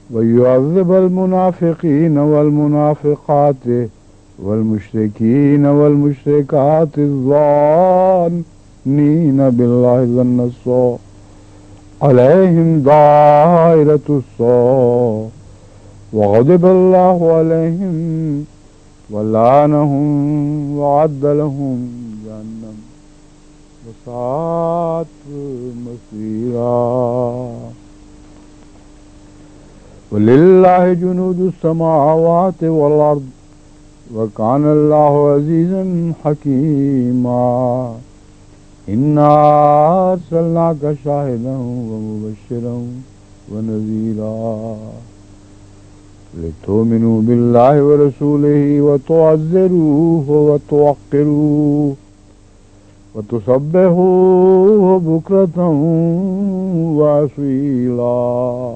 ويعذب المنافقين والمنافقات والمشركين والمشركات الظانين بالله ظن السوء عليهم دائرة السوء وغضب الله عليهم ولعنهم وعد لهم جهنم وساءت مصيرا. ولله جنود السماوات والأرض وكان الله عزيزا حكيما. إنا أرسلناك شاهدا ومبشرا ونذيرا لتؤمنوا بالله ورسوله وتعزروه وتوقروه وتسبحوه بكرة وأصيلا.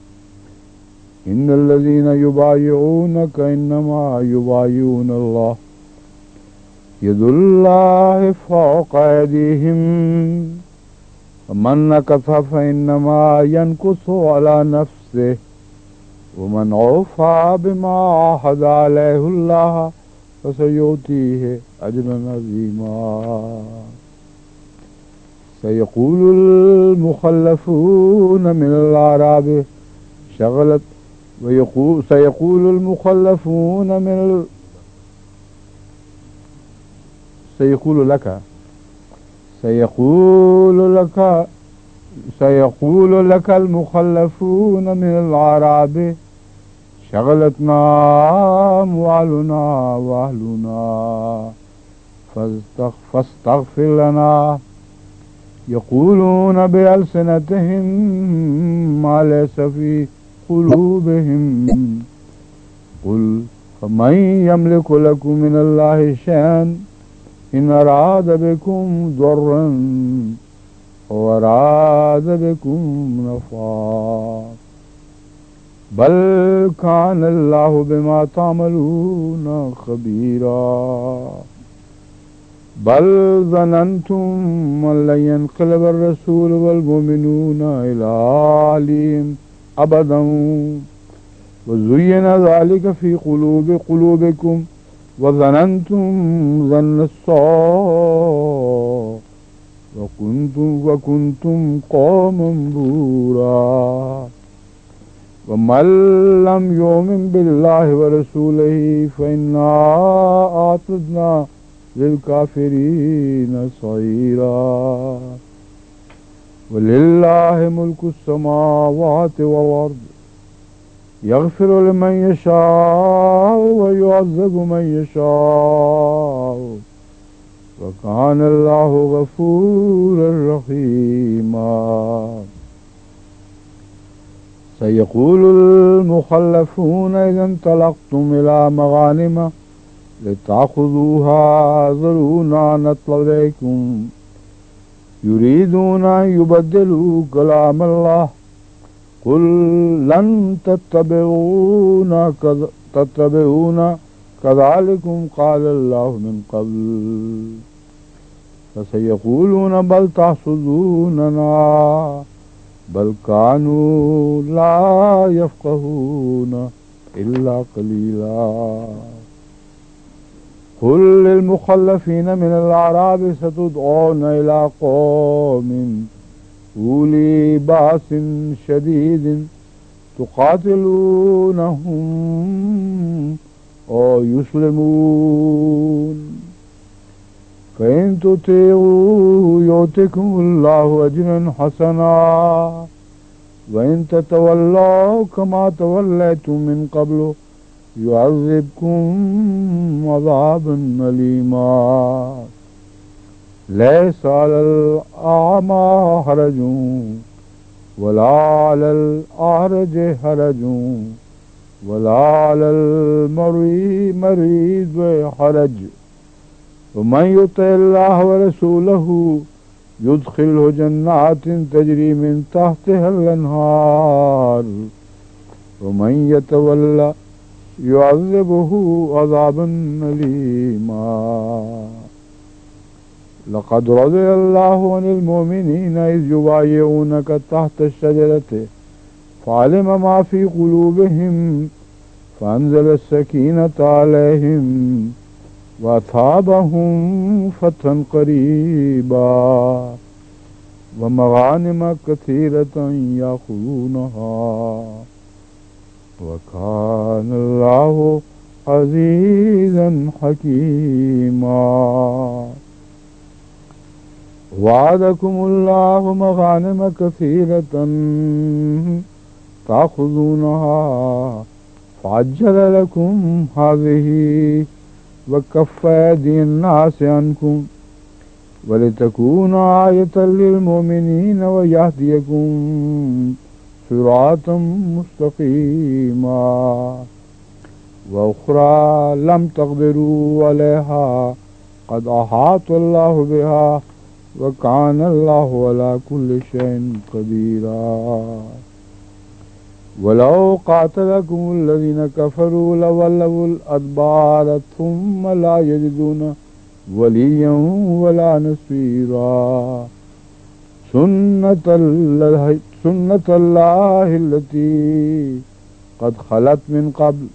إن الذين يبايعونك إنما يبايعون الله يد الله فوق أيديهم فمن نكث فإنما ينكث على نفسه ومن أوفى بما عاهد عليه الله فسيؤتيه أجرا عظيما. سيقول المخلفون من الأعراب شغلت سيقول المخلفون من سيقول لك المخلفون من الأعراب شغلتنا أموالنا وأهلنا فاستغفر لنا. يقولون بألسنتهم ما ليس في قلوبهم قل فمن يملك لكم من الله شيئا إن أراد بكم ضرا أو أراد بكم نفعا بل كان الله بما تعملون خبيرا. بل ظننتم أن لن ينقلب الرسول والمؤمنون إلى أهلهم أبدا وزين ذلك في قلوبكم وظننتم ظن السوء وكنتم قوما بورا. ومن لم يؤمن بالله ورسوله فإنا أعتدنا للكافرين سعيرا. ولله ملك السماوات والأرض يغفر لمن يشاء ويعذب من يشاء وكان الله غفورا رحيما. سيقول المخلفون إذا انطلقتم إلى مغانم لتأخذوها ذرونا نطلب إليكم يريدون أن يبدلوا كلام الله قل لن تتبعونا كذلكم قال الله من قبل فسيقولون بل تحسدوننا بل كانوا لا يفقهون إلا قليلا. قل للمخلفين من الأعراب ستدعون إلى قوم أولي بأس شديد تقاتلونهم أو يسلمون فإن تطيعوا يؤتكم الله أجرا حسنا وإن تتولوا كما توليتم من قبل يعذبكم عذابا أليما. ليس على الأعمى حرج ولا على الأعرج حرج ولا على المريض حرج ومن يطع الله ورسوله يدخله جنات تجري من تحتها الأنهار ومن يتولى يعذبه عذابا أليما. لقد رضي الله عن المؤمنين إذ يبايعونك تحت الشجرة فعلم ما في قلوبهم فأنزل السكينة عليهم وأثابهم فتحا قريبا ومغانم كثيرة يأخذونها وكان الله عزيزا حكيما. وعدكم الله مغانم كثيرة تأخذونها فعجل لكم هذه وكف أيدي الناس عنكم ولتكون آية للمؤمنين ويهديكم صراطا مستقيما وأخرى لم تقدروا عليها قد أحاط الله بها وكان الله على كل شيء قديرا. ولو قاتلكم الذين كفروا لولوا الأدبار ثم لا يجدون وليا ولا نصيرا. سنة الله التي قد خلت من قبل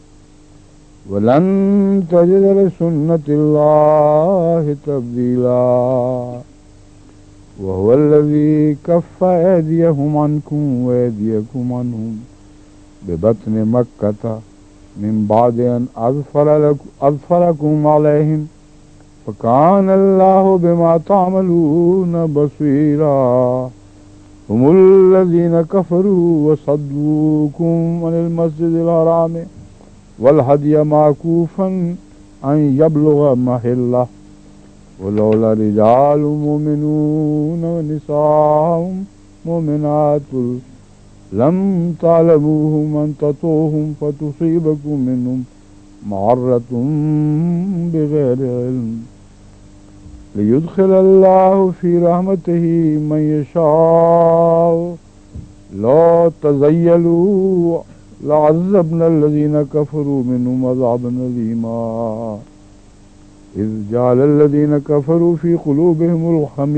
ولن تجد لسنة الله تبديلا. وهو الذي كف أيديهم عنكم وأيديكم عنهم ببطن مكة من بعد أن أظفركم عليهم فكان الله بما تعملون بصيرا. هم الذين كفروا وصدوكم عن المسجد الحرام والهدي معكوفا أن يبلغ محله ولولا رجال مؤمنون ونساء مؤمنات لم تعلموهم أن تطوهم فتصيبكم منهم معرة بغير علم ليدخل الله في رحمته من يشاء. لا تزيلوا لعذبنا الذين كفروا منهم عذابا أليما. إذ جعل الذين كفروا في قلوبهم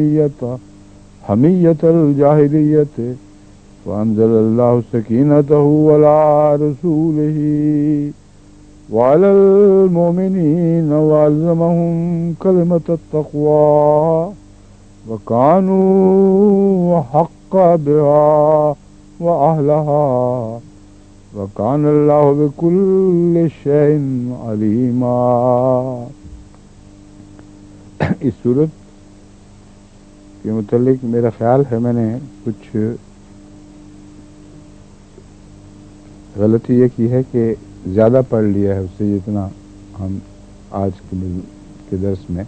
حمية الجاهلية فأنزل الله سكينته على رسوله وعلى المؤمنين وألزمهم كلمة التقوى وكانوا حق بها وأهلها وكان الله بكل شيء عليما. اس صورت کے متعلق میرا خیال ہے میں نے کچھ غلطی یہ کی ہے کہ زیادہ پڑھ لیا ہے اس سے جتنا ہم آج کے درس میں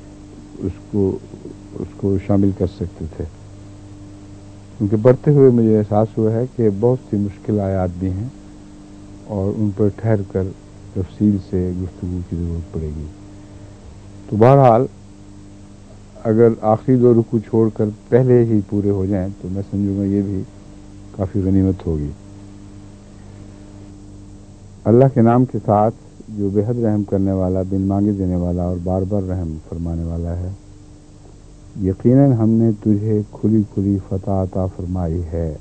اس کو شامل کر سکتے تھے، کیونکہ پڑھتے ہوئے مجھے احساس ہوا ہے کہ بہت سی مشکل آیات بھی ہیں اور ان پر ٹھہر کر تفصیل سے گفتگو کی ضرورت پڑے گی. تو بہرحال اگر آخری دو رکوع چھوڑ کر پہلے ہی پورے ہو جائیں تو میں سمجھوں گا یہ بھی کافی غنیمت ہوگی. اللہ کے نام کے ساتھ جو بے حد رحم کرنے والا، بن مانگے دینے والا اور بار بار رحم فرمانے والا ہے. یقیناً ہم نے تجھے کھلی کھلی فتح عطا فرمائی ہے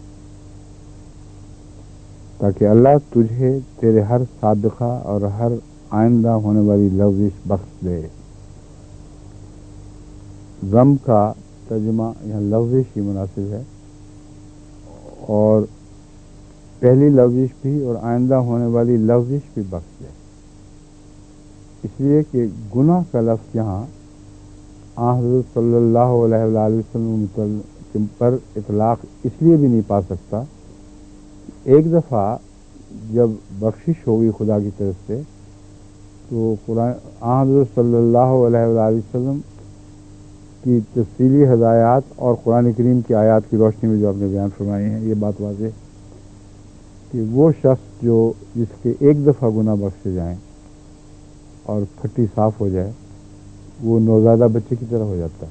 تاکہ اللہ تجھے تیرے ہر سابقہ اور ہر آئندہ ہونے والی لغزش بخش دے. غم کا ترجمہ یہاں لغزش ہی مناسب ہے، اور پہلی لغزش بھی اور آئندہ ہونے والی لغزش بھی بخش دے. اس لیے کہ گناہ کا لفظ یہاں حضرت صلی اللہ علیہ وآلہ وسلم پر اطلاق اس لیے بھی نہیں پا سکتا. ایک دفعہ جب بخشش ہوگی خدا کی طرف سے تو قرآن حضرت صلی اللہ علیہ وآلہ وسلم کی تفصیلی ہدایات اور قرآن کریم کی آیات کی روشنی میں جو آپ نے بیان فرمائی ہیں، یہ بات واضح کہ وہ شخص جو جس کے ایک دفعہ گناہ بخشے جائیں اور پھٹی صاف ہو جائے وہ نوزائیدہ بچے کی طرح ہو جاتا ہے.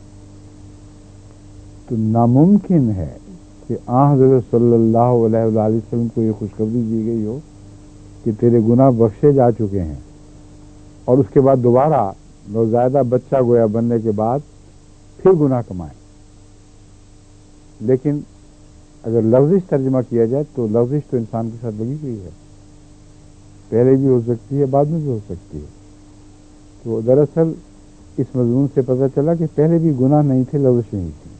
تو ناممکن ہے کہ حضرت صلی اللہ علیہ وآلہ وسلم کو یہ خوشخبری دی گئی ہو کہ تیرے گناہ بخشے جا چکے ہیں اور اس کے بعد دوبارہ نوزائیدہ بچہ گویا بننے کے بعد پھر گناہ کمائیں. لیکن اگر لفظ ترجمہ کیا جائے تو لفظ تو انسان کے ساتھ لگی ہوئی ہے، پہلے بھی ہو سکتی ہے، بعد میں بھی ہو سکتی ہے. تو دراصل اس مضمون سے پتہ چلا کہ پہلے بھی گناہ نہیں تھے، لفظ نہیں تھی.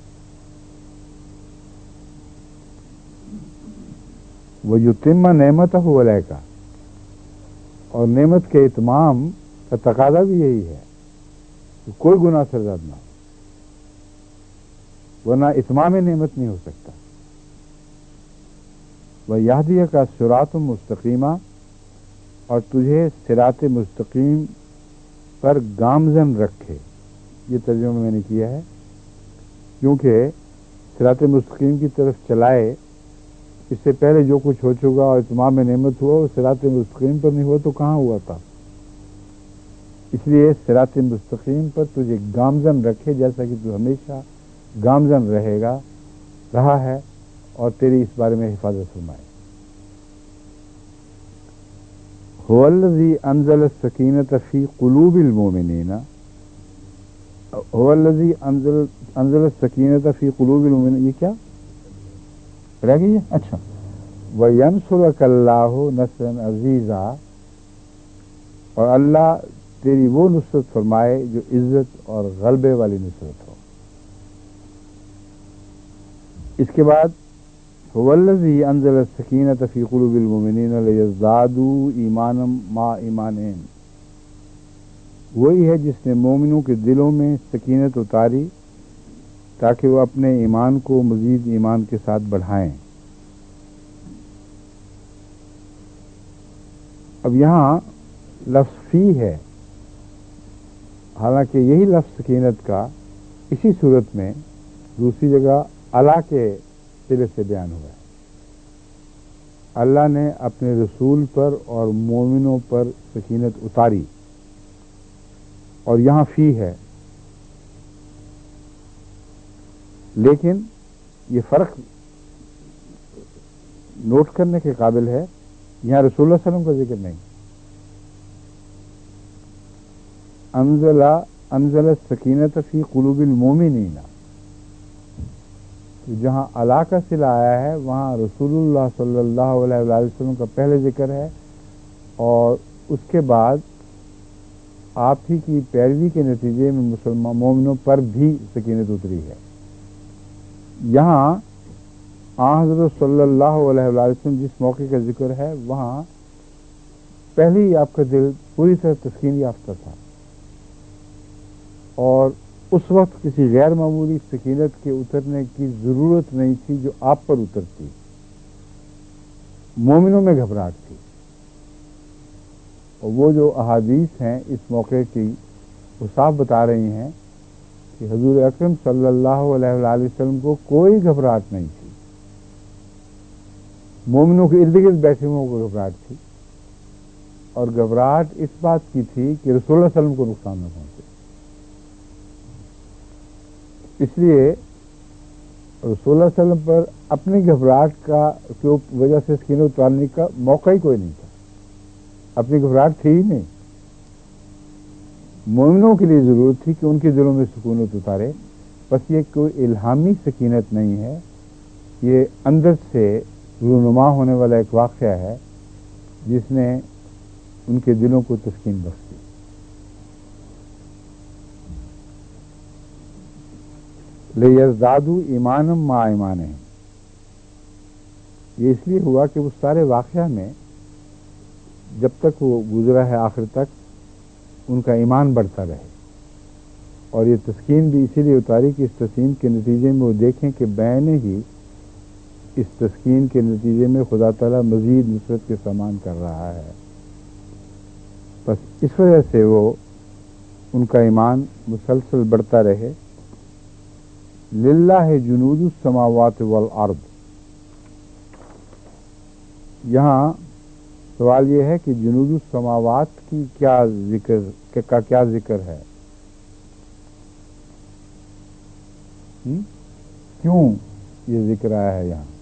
وہ یتم نعمتہ علیک، اور نعمت کے اتمام کا تقاضا بھی یہی ہے کہ کوئی گناہ سرزد نہ ہو، ورنہ اتمام نعمت نہیں ہو سکتا. وَيَهْدِيَكَ صِرَاطً مُسْتَقِيمًا، اور تجھے صراط مستقیم پر گامزن رکھے. یہ ترجمہ میں نے کیا ہے کیونکہ صراط مستقیم کی طرف چلائے. اس سے پہلے جو کچھ ہو چکا اور اتمام نعمت ہوا وہ صراط مستقیم پر نہیں ہوا تو کہاں ہوا تھا. اس لیے صراط مستقیم پر تجھے گامزن رکھے، جیسا کہ تو ہمیشہ گامزن رہا ہے، اور تیری اس بارے میں حفاظت فرمائے. هو الذی انزل السکینۃ فی قلوب المؤمنین، هو الذی انزل السکینۃ فی قلوب المؤمنین. یہ کیا رہ گئی ہے؟ اچھا. وَيَنْصُرَكَ اللَّهُ نَصْرًا عَزِيزًا، اور اللہ تیری وہ نصرت فرمائے جو عزت اور غلبے والی نصرت ہو. اس کے بعد هو الذی انزل السکینۃ فی قلوب المؤمنین لیزدادوا ایمانا مع ایمانہم، وہی ہے جس نے مومنوں کے دلوں میں سکینت اتاری تاکہ وہ اپنے ایمان کو مزید ایمان کے ساتھ بڑھائیں. اب یہاں لفظ فی ہے، حالانکہ یہی لفظ سکینت کا اسی صورت میں دوسری جگہ اللہ کے سرے سے بیان ہوا ہے. اللہ نے اپنے رسول پر اور مومنوں پر سکینت اتاری، اور یہاں فی ہے. لیکن یہ فرق نوٹ کرنے کے قابل ہے، یہاں رسول اللہ صلی اللہ علیہ وسلم کا ذکر نہیں. انزل السکینۃ فی قلوب المؤمنین، جہاں اللہ کا صلہ آیا ہے وہاں رسول اللہ صلی اللہ علیہ وآلہ وسلم کا پہلے ذکر ہے، اور اس کے بعد آپ ہی کی پیروی کے نتیجے میں مسلمان مومنوں پر بھی سکینت اتری ہے. یہاں حضرت صلی اللہ علیہ وآلہ وسلم جس موقع کا ذکر ہے وہاں پہلے ہی آپ کا دل پوری طرح تسکین یافتہ تھا، اور اس وقت کسی غیر معمولی سکینت کے اترنے کی ضرورت نہیں تھی جو آپ پر اترتی. مومنوں میں گھبراہٹ تھی، اور وہ جو احادیث ہیں اس موقع کی وہ صاف بتا رہی ہیں کہ حضور اکرم صلی اللہ علیہ وآلہ وسلم کو کوئی گھبراہٹ نہیں تھی. مومنوں کے ارد گرد بیٹھے ہوئے کو گھبراہٹ تھی، اور گھبراہٹ اس بات کی تھی کہ رسول اللہ صلی اللہ علیہ وسلم کو نقصان نہ پہنچے. اس لیے رسول اللہ صلی اللہ علیہ وسلم پر اپنی گھبراہٹ کا کی وجہ سے سکینت اتارنے کا موقع ہی کوئی نہیں تھا. اپنی گھبراہٹ تھی ہی نہیں. مومنوں کے لیے ضرورت تھی کہ ان کے دلوں میں سکونت اتارے. بس یہ کوئی الہامی سکینت نہیں ہے، یہ اندر سے رونما ہونے والا ایک واقعہ ہے جس نے ان کے دلوں کو تسکین بخشی. لیزدادوا ایمانا مع ایمانہم، یہ اس لیے ہوا کہ اس سارے واقعہ میں جب تک وہ گزرا ہے آخر تک ان کا ایمان بڑھتا رہے. اور یہ تسکین بھی اسی لیے اتاری کہ اس تسکین کے نتیجے میں وہ دیکھیں کہ بین ہی اس تسکین کے نتیجے میں خدا تعالیٰ مزید نصرت کے سامان کر رہا ہے. بس اس وجہ سے وہ ان کا ایمان مسلسل بڑھتا رہے. للہ جنود السماوات والارض، یہاں سوال یہ ہے کہ جنود السماوات کی کیا ذکر ہے؟ کیوں یہ ذکر آیا ہے یہاں؟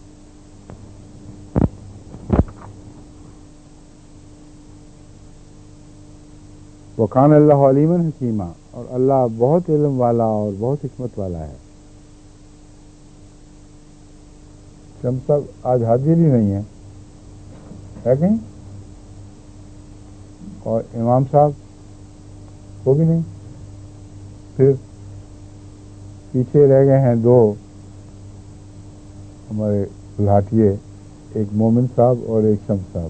وَكَانَ اللَّهُ عَلِيمًا حَكِيمًا، اور اللہ بہت علم والا اور بہت حکمت والا ہے. शम्स साहब आज हाजिर ही नहीं है कहीं, और इमाम साहब वो भी नहीं। फिर पीछे रह गए हैं दो हमारे गुलाटिए, एक मोमिन साहब और एक शम्स साहब।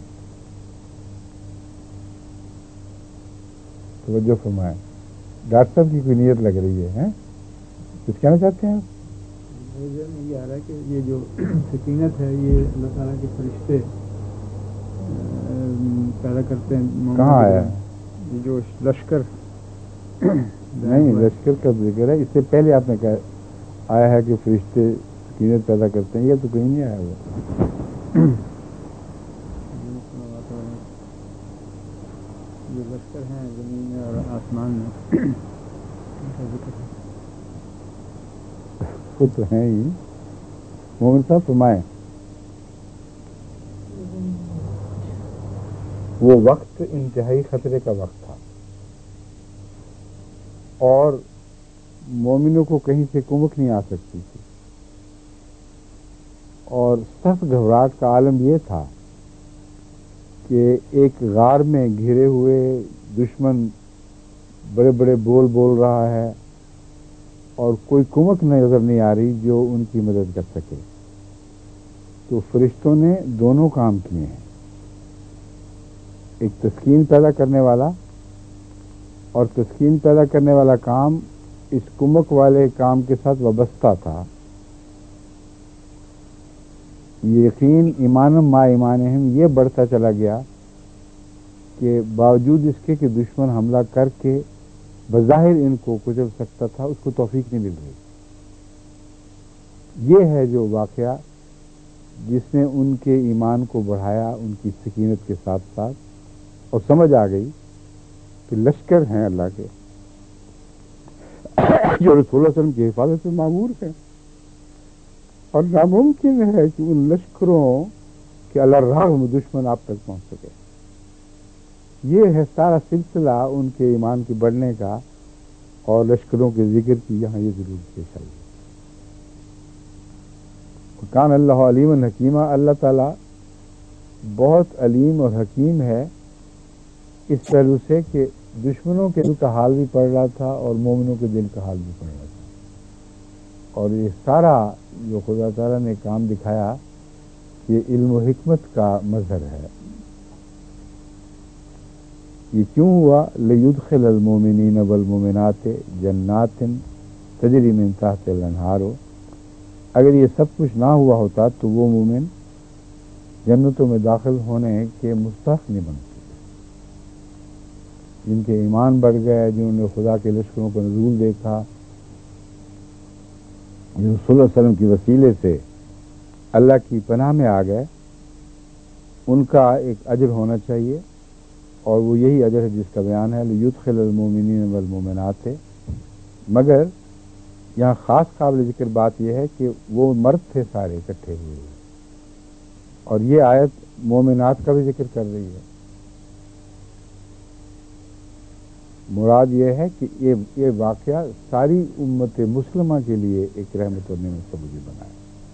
तवज्जो फरमाएं। डॉक्टर साहब की कोई नीयत लग रही है, हैं? कुछ कहना चाहते हैं आप? में ये आ रहा है कि ये जो सकीनत है ये अल्लाह ताला के फरिश्ते पैदा करते हैं। कहाँ आया है? ये जो लश्कर नहीं, लश्कर का जिक्र है, इससे पहले आपने कहा आया है कि फरिश्ते सकीनत पैदा करते हैं, ये तो कहीं नहीं आया हुआ। जो लश्कर हैं ज़मीन में और आसमान में उनका जिक्र है। वो तो है ही। मोमिन साहब फरमाएं। वो वक्त इंतहाई खतरे का वक्त था और मोमिनों को कहीं से कुमक नहीं आ सकती थी, और सख्त घबराहट का आलम यह था कि एक गार में घिरे हुए दुश्मन बड़े बड़े बोल बोल रहा है और कोई कुमक नजर नहीं आ रही जो उनकी मदद कर सके। तो फरिश्तों ने दोनों काम किए हैं, एक तस्कीन पैदा करने वाला, और तस्कीन पैदा करने वाला काम इस कुमक वाले काम के साथ वाबस्ता था। यकीन ईमानम मा ईमानहिम ये बढ़ता चला गया कि बावजूद इसके कि दुश्मन हमला करके बज़ाहिर इनको कुचल सकता था, उसको तौफीक नहीं मिल रही। ये है जो वाक़या जिसने उनके ईमान को बढ़ाया, उनकी सकीनत के साथ साथ, और समझ आ गई कि लश्कर हैं अल्लाह के जो रसूल सल्लल्लाहु अलैहि वसल्लम की हिफाजत में मामूर है, और नामुमकिन है कि उन लश्करों के अल्लाह राग़म दुश्मन आप तक पहुंच सके। ये है सारा सिलसिला उनके ईमान के बढ़ने का, और लश्करों के जिक्र की यहाँ ये जरूर पेश आई। कान अल्लाह अलीमन हकीमा, अल्लाह ताला बहुत अलीम और हकीम है इस पहलू से कि दुश्मनों के दिल का हाल भी पड़ रहा था और मोमिनों के दिल का हाल भी पड़ रहा था। और ये सारा जो खुदा ताला ने काम दिखाया ये इल्म और हिकमत का मज़हर है। ये क्यों हुआ? लियुदखिलल मोमिनीन वल मोमिनात जन्नातिन तजरी मिन तहतिल अनहार। अगर ये सब कुछ ना हुआ होता तो वो मोमिन जन्नतों में दाखिल होने के मुस्तहक़ नहीं बनते। जिनके ईमान बढ़ गए, जिन्होंने खुदा के लश्करों का नज़ूल देखा, जो रसूल सल्लल्लाहु अलैहि वसल्लम की वसीले से अल्लाह की पनाह में आ गए, उनका एक अजर होना चाहिए, और वो यही अजर है जिसका बयान है लियुदखिलल मोमिनीन वल मोमिनात। मगर यहाँ ख़ास काबिल ज़िक्र बात यह है कि वो मर्द थे सारे इकट्ठे हुए, और ये आयत मोमिनात का भी जिक्र कर रही है। मुराद ये है कि ये वाक़या सारी उम्मत मुस्लिमा के लिए एक रहमत और नेमत का वजूद बना है,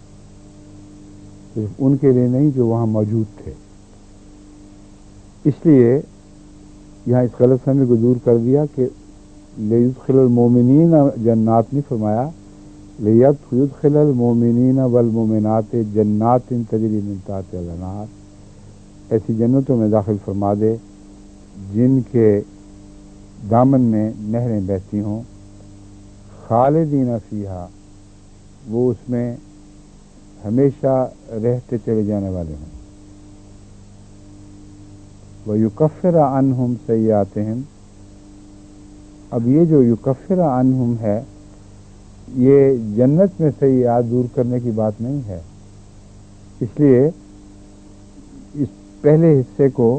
सिर्फ उनके लिए नहीं जो वहाँ मौजूद थे। इसलिए यहाँ इस गलतफहमी को दूर कर दिया कि लियुदखिलल मोमिनीन जन्नात नहीं फरमाया, लियुदखिलल मोमिनीन वल मोमिनात जन्नातिन तजरी मिन तहतिल अनहार। ऐसी जन्नतों में दाखिल फरमा दे जिनके दामन में नहरें बहती हों, खालिदीन फीहा, वो उसमें हमेशा रहते चले जाने वाले हों। व युकफ़िर अन्हुम सय्यातिहिम। अब ये जो युकफ़िर अन्हुम है, ये जन्नत में सय्यात दूर करने की बात नहीं है। इसलिए इस पहले हिस्से को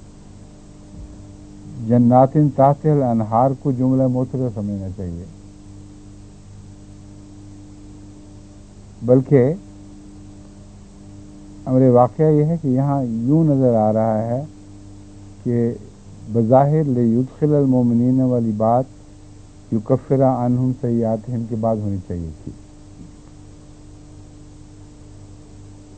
जन्नातिन ताहतिल अनहार को जुमला मोतरा समझना चाहिए, बल्कि अमरे वाक़या यह है कि यहाँ यूँ नज़र आ रहा है कि बज़ाहिर लियुदखिलल मोमिनीन वाली बात युकफ़िर अन्हुम सय्यातिहिम के बाद होनी चाहिए थी।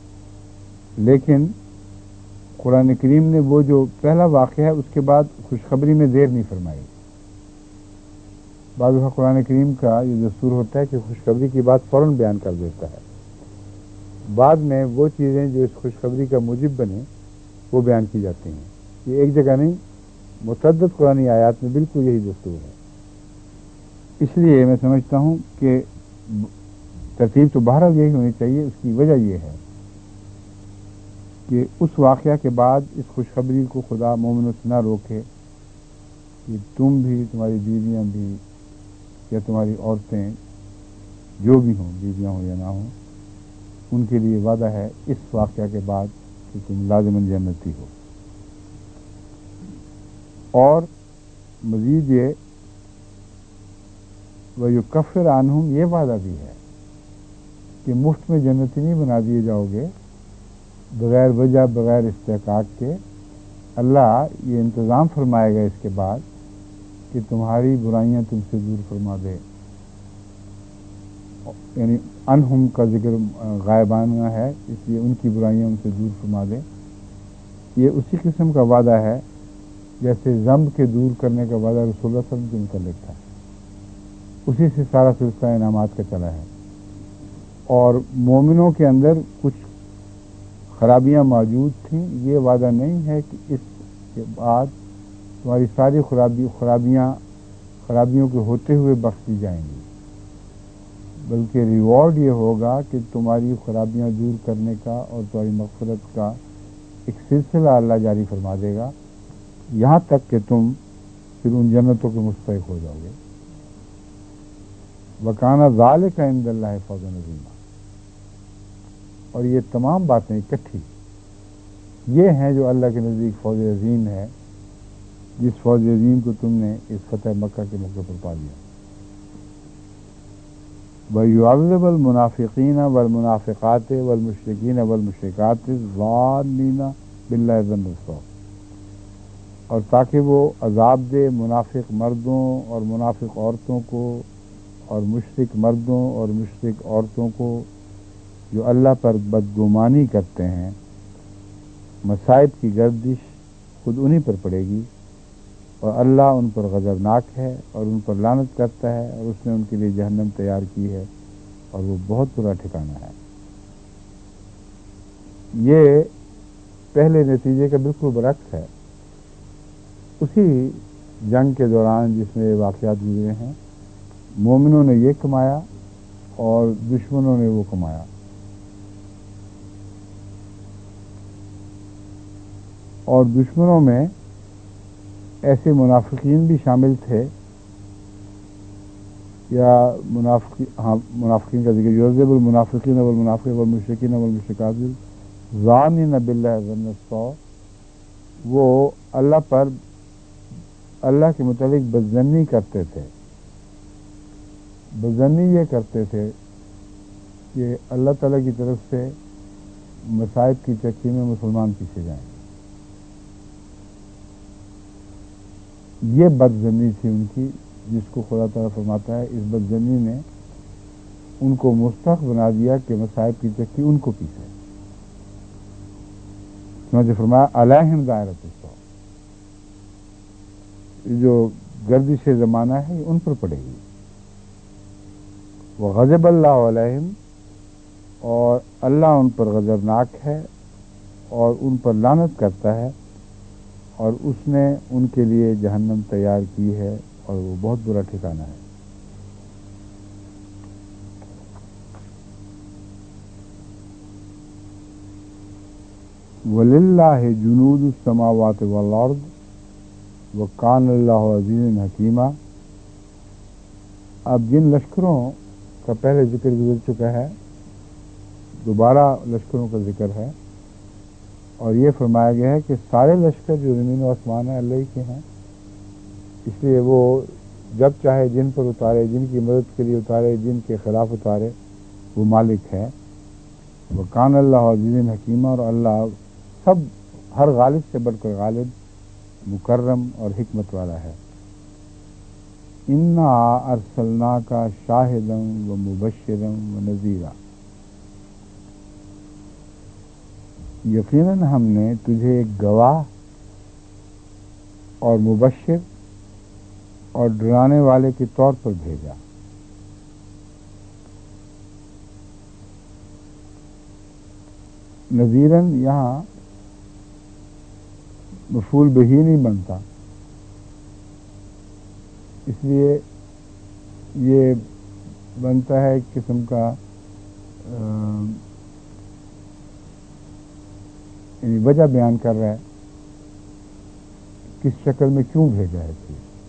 لیکن قرآن کریم نے وہ جو پہلا واقعہ ہے اس کے بعد خوشخبری میں دیر نہیں فرمائی. بعض دفعہ قرآن کریم کا یہ دستور ہوتا ہے کہ خوشخبری کی بات فوراً بیان کر دیتا ہے، بعد میں وہ چیزیں جو اس خوشخبری کا موجب بنے وہ بیان کی جاتی ہیں. یہ ایک جگہ نہیں، متعدد قرآنی آیات میں بالکل یہی دستور ہے. اس لیے میں سمجھتا ہوں کہ ترتیب تو بہرحال یہی ہونی چاہیے. اس کی وجہ یہ ہے کہ اس واقعہ کے بعد اس خوشخبری کو خدا مومنوں سے نہ روکے کہ تم بھی، تمہاری بیویاں بھی، یا تمہاری عورتیں جو بھی ہوں، بیویاں ہوں یا نہ ہوں، ان کے لیے وعدہ ہے اس واقعہ کے بعد کہ تم لازماً جنتی ہو. اور مزید یہ وَيُكَفِّرْ عَنْهُمْ، یہ وعدہ بھی ہے کہ مفت میں جنتی نہیں بنا دیے جاؤ گے بغیر وجہ، بغیر استحقاق کے. اللہ یہ انتظام فرمائے گا اس کے بعد کہ تمہاری برائیاں تم سے دور فرما دے. یعنی انہم کا ذکر غائبانہ ہے، اس لیے ان کی برائیاں ان سے دور فرما دے. یہ اسی قسم کا وعدہ ہے جیسے ذنب کے دور کرنے کا وعدہ رسول اللہ صلی اللہ علیہ وسلم کے متعلق تھا. اسی سے سارا سلسلہ انعامات کا چلا ہے. اور مومنوں کے اندر کچھ خرابیاں موجود تھیں، یہ وعدہ نہیں ہے کہ اس کے بعد تمہاری ساری خرابیوں کے ہوتے ہوئے بخش دی جائیں گی، بلکہ ریوارڈ یہ ہوگا کہ تمہاری خرابیاں دور کرنے کا اور تمہاری مغفرت کا ایک سلسلہ اللہ جاری فرما دے گا، یہاں تک کہ تم پھر ان جنتوں کے مستحق ہو جاؤ گے. وَكَانَ ذَلِكَ عِندَ اللَّهِ فَوْزًا عَظِيمًا. اور یہ تمام باتیں اکٹھی یہ ہیں جو اللہ کے نزدیک فوز عظیم ہے، جس فوج عظیم کو تم نے اس فتح مکہ کے موقع پر پا لیا. وَيُعَذِّبُ الْمُنَافِقِينَ وَالْمُنَافِقَاتِ وَالْمُشْرِكِينَ وَالْمُشْرِكَاتِ الظَّانِّينَ بِاللَّهِ ظَنَّ السَّوْءِ، اور تاکہ وہ عذاب دے منافق مردوں اور منافق عورتوں کو، اور مشرک مردوں اور مشرک عورتوں کو جو اللہ پر بدگمانی کرتے ہیں. مصائب کی گردش خود انہی پر پڑے گی، اور اللہ ان پر غضبناک ہے اور ان پر لعنت کرتا ہے، اور اس نے ان کے لیے جہنم تیار کی ہے اور وہ بہت برا ٹھکانہ ہے. یہ پہلے نتیجے کا بالکل برعکس ہے. اسی جنگ کے دوران جس میں یہ واقعات گزرے ہیں، مومنوں نے یہ کمایا اور دشمنوں نے وہ کمایا. اور دشمنوں میں ایسے منافقین بھی شامل تھے، یا منافقین کا ذکر یعذب المنافقین والمنافقین والمشرکین والمشرکات ظانین باللہ ظن السوء، وہ اللہ کے متعلق بدظنی کرتے تھے. بدظنی یہ کرتے تھے کہ اللہ تعالیٰ کی طرف سے مصائب کی چکی میں مسلمان پیچھے جائیں. یہ بدظنی تھی ان کی، جس کو خدا تعالیٰ فرماتا ہے اس بدظنی نے ان کو مستحق بنا دیا کہ مصائب کی چکی ان کو پیچھے. چنانچہ فرمایا علیہم دائرۃ السوء، جو گردش زمانہ ہے یہ ان پر پڑے گی. وغضب اللہ علیہم، اور اللہ ان پر غضبناک ہے اور ان پر لعنت کرتا ہے، اور اس نے ان کے لیے جہنم تیار کی ہے اور وہ بہت برا ٹھکانہ ہے. وَلِلَّهِ جُنُودُ السَّمَاوَاتِ وَالْأَرْضِ وَكَانَ اللَّهُ عَزِيزًا حَكِيمًا. اب جن لشکروں کا پہلے ذکر گزر چکا ہے، دوبارہ لشکروں کا ذکر ہے، اور یہ فرمایا گیا ہے کہ سارے لشکر جو زمین و آسمان ہیں اللہ ہی کے ہیں، اس لیے وہ جب چاہے جن پر اتارے، جن کی مدد کے لیے اتارے، جن کے خلاف اتارے، وہ مالک ہے. وَكَانَ اللَّهُ عَزِيزًا حَكِيمًا، اور اللہ سب ہر غالب سے بڑھ کر غالب، مکرم اور حکمت والا ہے. اِنَّا أَرْسَلْنَاكَ شَاهِدًا وَمُبَشِّرًا وَنَذِيرًا. یقیناً ہم نے تجھے ایک گواہ اور مبشر اور ڈرانے والے کے طور پر بھیجا. نذیراً یہاں مفعول بہی نہیں بنتا، اس لیے یہ بنتا ہے ایک قسم کا یعنی وجہ بیان کر رہا ہے کس شکل میں کیوں بھیجا ہے.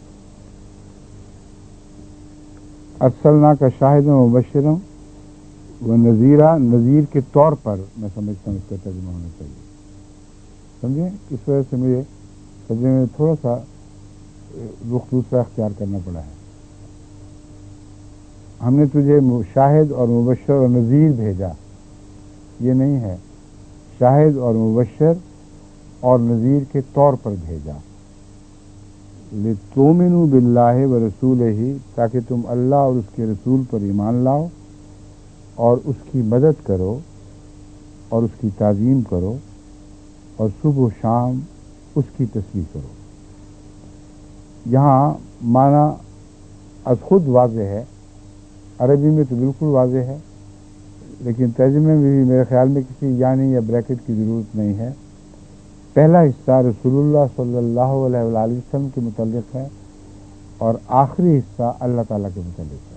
ارسلنا کا شاہد و مبشرم و نذیرہ، نذیر کے طور پر میں سمجھتا ہوں اس کا ترجمہ ہونا چاہیے. سمجھیں، اس وجہ سے مجھے ترجمے میں تھوڑا سا رخ دوسرا اختیار کرنا پڑا ہے. ہم نے تجھے شاہد اور مبشر اور نذیر بھیجا، یہ نہیں ہے، شاہد اور مبشر اور نذیر کے طور پر بھیجا. لِتُؤْمِنُوا بِاللَّهِ وَرَسُولِهِ، تاکہ تم اللہ اور اس کے رسول پر ایمان لاؤ اور اس کی مدد کرو اور اس کی تعظیم کرو اور صبح و شام اس کی تسبیح کرو. یہاں معنی از خود واضح ہے، عربی میں تو بالکل واضح ہے، لیکن ترجمے میں بھی میرے خیال میں کسی یعنی یا بریکٹ کی ضرورت نہیں ہے. پہلا حصہ رسول اللہ صلی اللہ علیہ وآلہ وسلم کے متعلق ہے اور آخری حصہ اللہ تعالیٰ کے متعلق ہے.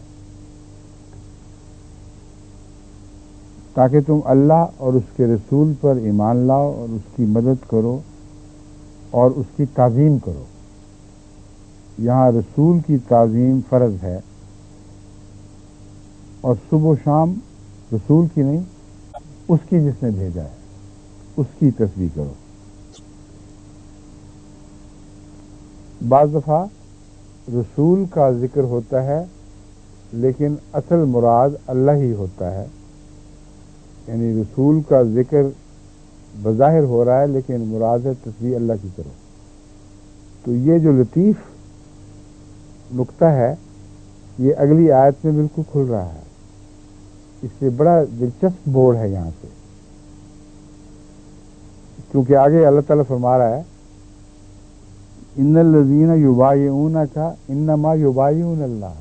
تاکہ تم اللہ اور اس کے رسول پر ایمان لاؤ اور اس کی مدد کرو اور اس کی تعظیم کرو. یہاں رسول کی تعظیم فرض ہے اور صبح و شام رسول کی نہیں، اس کی جس نے بھیجا ہے اس کی تسبیح کرو. بعض دفعہ رسول کا ذکر ہوتا ہے لیکن اصل مراد اللہ ہی ہوتا ہے، یعنی رسول کا ذکر بظاہر ہو رہا ہے لیکن مراد ہے تسبیح اللہ کی کرو. تو یہ جو لطیف نقطہ ہے یہ اگلی آیت میں بالکل کھل رہا ہے، اس سے بڑا دلچسپ بوڑ ہے یہاں سے، کیونکہ آگے اللہ تعالیٰ فرما رہا ہے ان الذین یبایعونک انما یبایعون اللہ،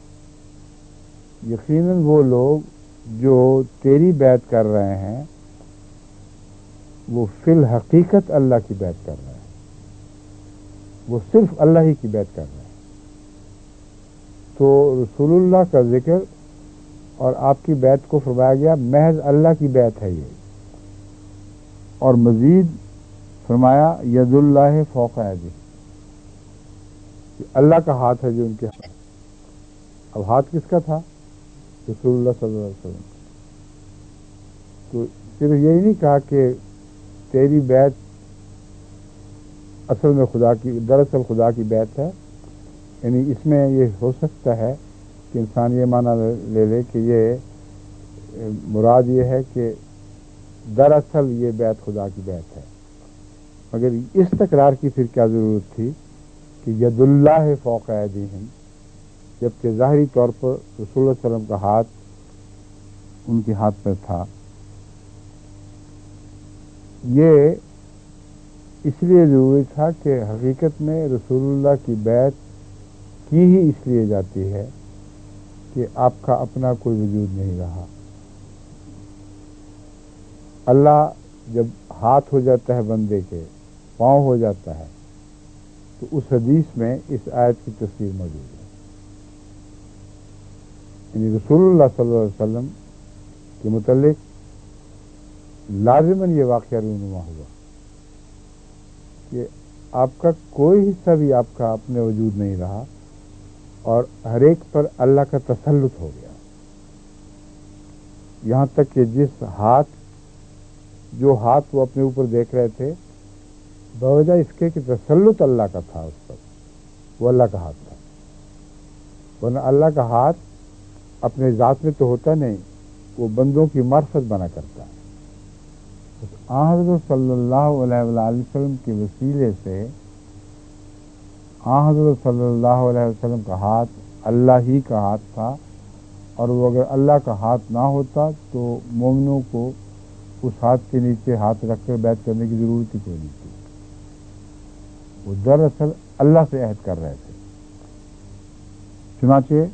یقیناً وہ لوگ جو تیری بیعت کر رہے ہیں وہ فی الحقیقت اللہ کی بیعت کر رہے ہیں، وہ صرف اللہ ہی کی بیعت کر رہے ہیں. تو رسول اللہ کا ذکر اور آپ کی بیعت کو فرمایا گیا محض اللہ کی بیعت ہے یہ، اور مزید فرمایا ید اللہ فوق ایدیہم، اللہ کا ہاتھ ہے جو ان کے ہاتھ. اب ہاتھ کس کا تھا؟ رسول اللہ صلی اللہ علیہ وسلم. تو صرف یہی نہیں کہا کہ تیری بیعت اصل میں خدا کی، دراصل خدا کی بیعت ہے، یعنی اس میں یہ ہو سکتا ہے کہ انسان یہ معنی لے لے کہ یہ مراد یہ ہے کہ دراصل یہ بیعت خدا کی بیعت ہے، مگر اس تکرار کی پھر کیا ضرورت تھی کہ ید اللہ فوق ایدیہم، جبکہ ظاہری طور پر رسول اللہ صلی اللہ علیہ وسلم کا ہاتھ ان کے ہاتھ پر تھا. یہ اس لیے ضروری تھا کہ حقیقت میں رسول اللہ کی بیعت کی ہی اس لیے جاتی ہے کہ آپ کا اپنا کوئی وجود نہیں رہا. اللہ جب ہاتھ ہو جاتا ہے بندے کے، پاؤں ہو جاتا ہے، تو اس حدیث میں اس آیت کی تفسیر موجود ہے. یعنی رسول اللہ صلی اللہ علیہ وسلم کے متعلق لازماً یہ واقعہ رونما ہوا کہ آپ کا کوئی حصہ بھی آپ کا اپنے وجود نہیں رہا اور ہر ایک پر اللہ کا تسلط ہو گیا. یہاں تک کہ جو ہاتھ وہ اپنے اوپر دیکھ رہے تھے، بوجہ اس کے کہ تسلط اللہ کا تھا اس پر، وہ اللہ کا ہاتھ تھا. ورنہ اللہ کا ہاتھ اپنے ذات میں تو ہوتا نہیں، وہ بندوں کی معرفت بنا کرتا ہے. حضرت صلی اللہ علیہ وآلہ وسلم کے وسیلے سے حضرت صلی اللہ علیہ وسلم کا ہاتھ اللہ ہی کا ہاتھ تھا، اور وہ اگر اللہ کا ہاتھ نہ ہوتا تو مومنوں کو اس ہاتھ کے نیچے ہاتھ رکھ کر بیعت کرنے کی ضرورت ہی کوئی نہیں تھی. وہ دراصل اللہ سے عہد کر رہے تھے. چنانچہ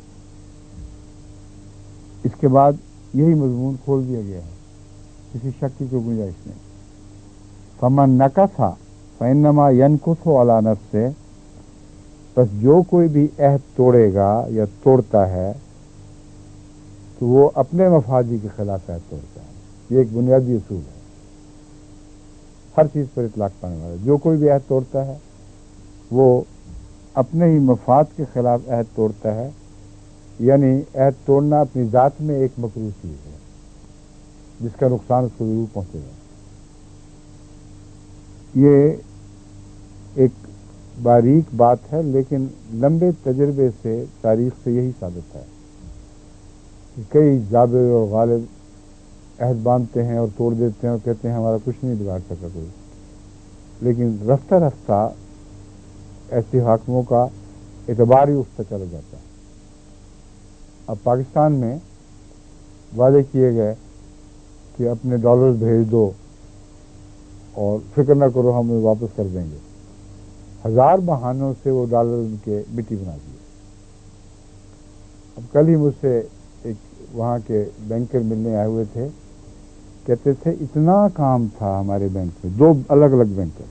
اس کے بعد یہی مضمون کھول دیا گیا ہے، کسی شک کی کوئی گنجائش نہیں. فمن نکث فانما ينکث علی نفسہ، بس جو کوئی بھی عہد توڑے گا یا توڑتا ہے تو وہ اپنے مفادی کے خلاف عہد توڑتا ہے. یہ ایک بنیادی اصول ہے، ہر چیز پر اطلاق پانے والا. جو کوئی بھی عہد توڑتا ہے وہ اپنے ہی مفاد کے خلاف عہد توڑتا ہے. یعنی عہد توڑنا اپنی ذات میں ایک مکروہ چیز ہے جس کا نقصان اس کو ضرور پہنچے گا. یہ ایک باریک بات ہے، لیکن لمبے تجربے سے تاریخ سے یہی ثابت ہے کہ کئی جابر اور غالب عہد باندھتے ہیں اور توڑ دیتے ہیں اور کہتے ہیں ہمارا کچھ نہیں بگاڑ سکا کوئی. لیکن رفتہ رفتہ ایسے حاکموں کا اعتبار ہی اٹھتا چلا جاتا ہے. اب پاکستان میں وعدے کیے گئے کہ اپنے ڈالرز بھیج دو اور فکر نہ کرو ہم انہیں واپس کر دیں گے. 1000 بہانوں سے وہ ڈالر ان کے مٹی بنا دیے. اب کل ہی مجھ سے ایک وہاں کے بینکر ملنے آئے ہوئے تھے، کہتے تھے اتنا کام تھا ہمارے بینک میں. 2 الگ الگ بینکر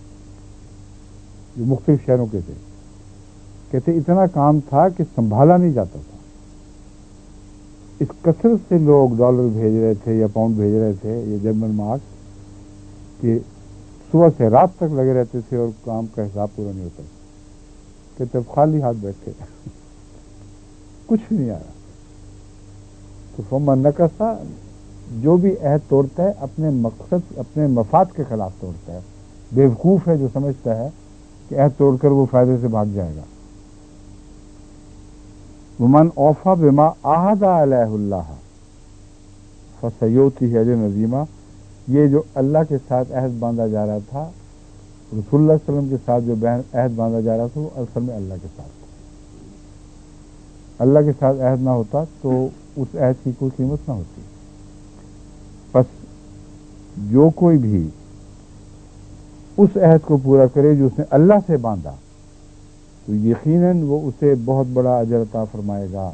جو مختلف شہروں کے تھے، کہتے اتنا کام تھا کہ سنبھالا نہیں جاتا تھا. اس کثرت سے لوگ ڈالر بھیج رہے تھے یا پاؤنڈ بھیج رہے تھے، یہ جرمن مارک، کہ صبح سے رات تک لگے رہتے تھے اور کام کا حساب پورا نہیں ہوتا. کہتے اب خالی ہاتھ بیٹھے کچھ نہیں آ رہا. تو فمن نکث، جو بھی عہد توڑتا ہے اپنے مقصد اپنے مفاد کے خلاف توڑتا ہے. بیوقوف ہے جو سمجھتا ہے کہ عہد توڑ کر وہ فائدے سے بھاگ جائے گا. ومن اوفی بما عاہد علیہ اللہ فسیؤتیہ اجرا عظیما. یہ جو اللہ کے ساتھ عہد باندھا جا رہا تھا، رسول اللہ صلی اللہ علیہ وسلم کے ساتھ جو عہد باندھا جا رہا تھا، وہ اصل میں اللہ کے ساتھ تھا. اللہ کے ساتھ عہد نہ ہوتا تو اس عہد کی کوئی قیمت نہ ہوتی. بس جو کوئی بھی اس عہد کو پورا کرے جو اس نے اللہ سے باندھا تو یقیناً وہ اسے بہت بڑا اجر عطا فرمائے گا.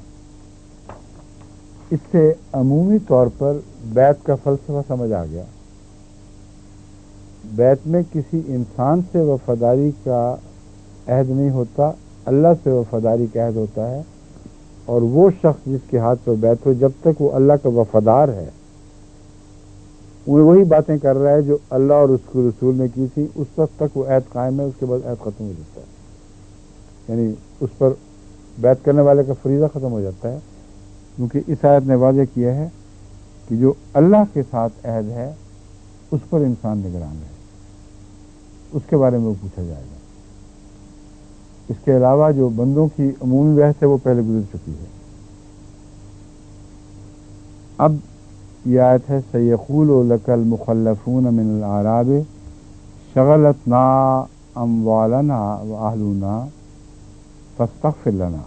اس سے عمومی طور پر بیعت کا فلسفہ سمجھ آ گیا. بیعت میں کسی انسان سے وفاداری کا عہد نہیں ہوتا، اللہ سے وفاداری کا عہد ہوتا ہے. اور وہ شخص جس کے ہاتھ پر بیعت ہو، جب تک وہ اللہ کا وفادار ہے، وہ وہی باتیں کر رہا ہے جو اللہ اور اس کے رسول نے کی تھی، اس وقت تک وہ عہد قائم ہے. اس کے بعد عہد ختم ہو جاتا ہے. یعنی اس پر بیعت کرنے والے کا فریضہ ختم ہو جاتا ہے، کیونکہ اس آیت نے واضح کیا ہے کہ جو اللہ کے ساتھ عہد ہے اس پر انسان نگران ہے، اس کے بارے میں وہ پوچھا جائے گا. اس کے علاوہ جو بندوں کی عمومی بحث ہے وہ پہلے گزر چکی ہے. اب یہ آیت ہے سیقول لک المخلفون من الاعراب شغلتنا اموالنا واہلنا فاستغفر لنا.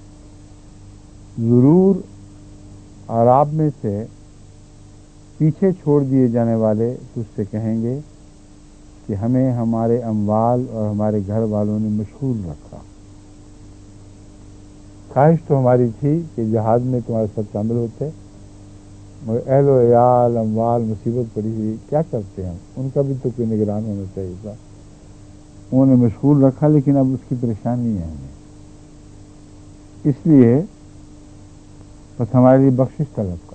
ضرور اعراب میں سے پیچھے چھوڑ دیے جانے والے تجھ سے کہیں گے کہ ہمیں ہمارے اموال اور ہمارے گھر والوں نے مشغول رکھا. خواہش تو ہماری تھی کہ جہاد میں تمہارے ساتھ شامل ہوتے، مگر اہل و عیال اموال مصیبت پڑی ہوئی کیا کرتے ہیں، ان کا بھی تو کوئی نگران ہونا چاہیے تھا. انہوں نے مشغول رکھا، لیکن اب اس کی پریشانی ہے ہمیں، اس لیے بس ہمارے لیے بخشش طلب کر.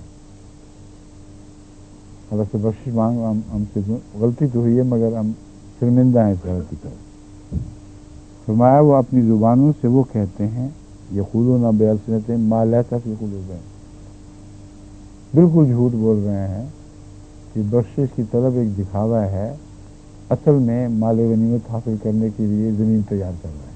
اللہ سے بخشش مانگ. ہم سے غلطی تو ہوئی ہے مگر ہم شرمندہ ہیں اس غلطی پر. فرمایا وہ اپنی زبانوں سے وہ کہتے ہیں یقولون بألسنتہم ما لیس فی قلوبہم، بالکل جھوٹ بول رہے ہیں کہ بخشش کی طلب ایک دکھاوا ہے، اصل میں مال غنیمت حاصل کرنے کے لیے زمین تیار کر رہے ہیں.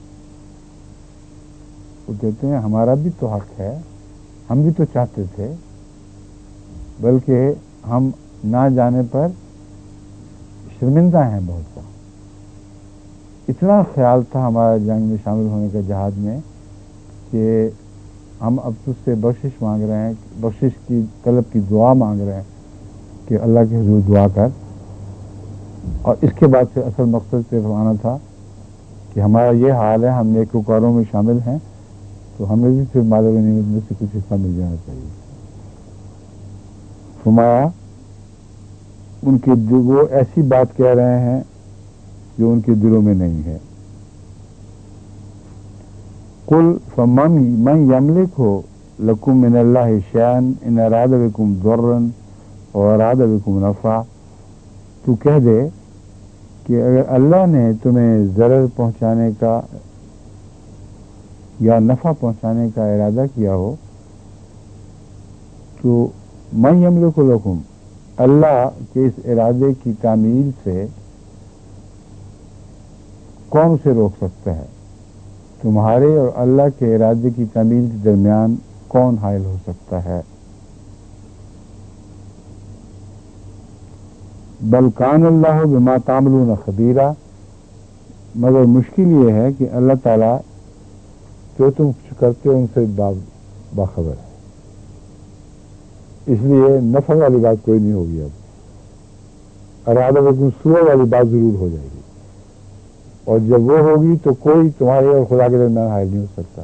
وہ کہتے ہیں ہمارا بھی تو حق ہے، ہم بھی تو چاہتے تھے، بلکہ ہم نہ جانے پر شرمندہ ہیں بہت سا. اتنا خیال تھا ہمارا جنگ میں شامل ہونے کا، جہاد میں، کہ ہم اب تجھ سے بخشش مانگ رہے ہیں، بخشش کی طلب کی دعا مانگ رہے ہیں کہ اللہ کے حضور دعا کر، اور اس کے بعد پھر اصل مقصد سے فرمانا تھا کہ ہمارا یہ حال ہے، ہم نیکوکاروں میں شامل ہیں، تو ہمیں بھی پھر مال غنیمت میں سے کچھ حصہ مل جانا چاہیے۔ فرمایا ان کے وہ ایسی بات کہہ رہے ہیں جو ان کے دلوں میں نہیں ہے۔ قل فمن یملک لکم من اللہ شیئا ان اراد بکم ضرا واراد بکم نفعا، تو کہہ دے کہ اگر اللہ نے تمہیں ضرر پہنچانے کا یا نفع پہنچانے کا ارادہ کیا ہو تو من یملک لکم، اللہ کے اس ارادے کی تعمیل سے کون اسے روک سکتا ہے؟ تمہارے اور اللہ کے ارادے کی تعمیل کے درمیان کون حائل ہو سکتا ہے؟ بل کان اللہ بما تعملون خبیرا، مگر مشکل یہ ہے کہ اللہ تعالیٰ جو تم کرتے ہو ان سے باخبر ہے، اس لیے نفع والی بات کوئی نہیں ہوگی، اب ارادہ بکم سوء والی بات ضرور ہو جائے گی، اور جب وہ ہوگی تو کوئی تمہارے اور خدا کے درمیان حائل نہیں ہو سکتا۔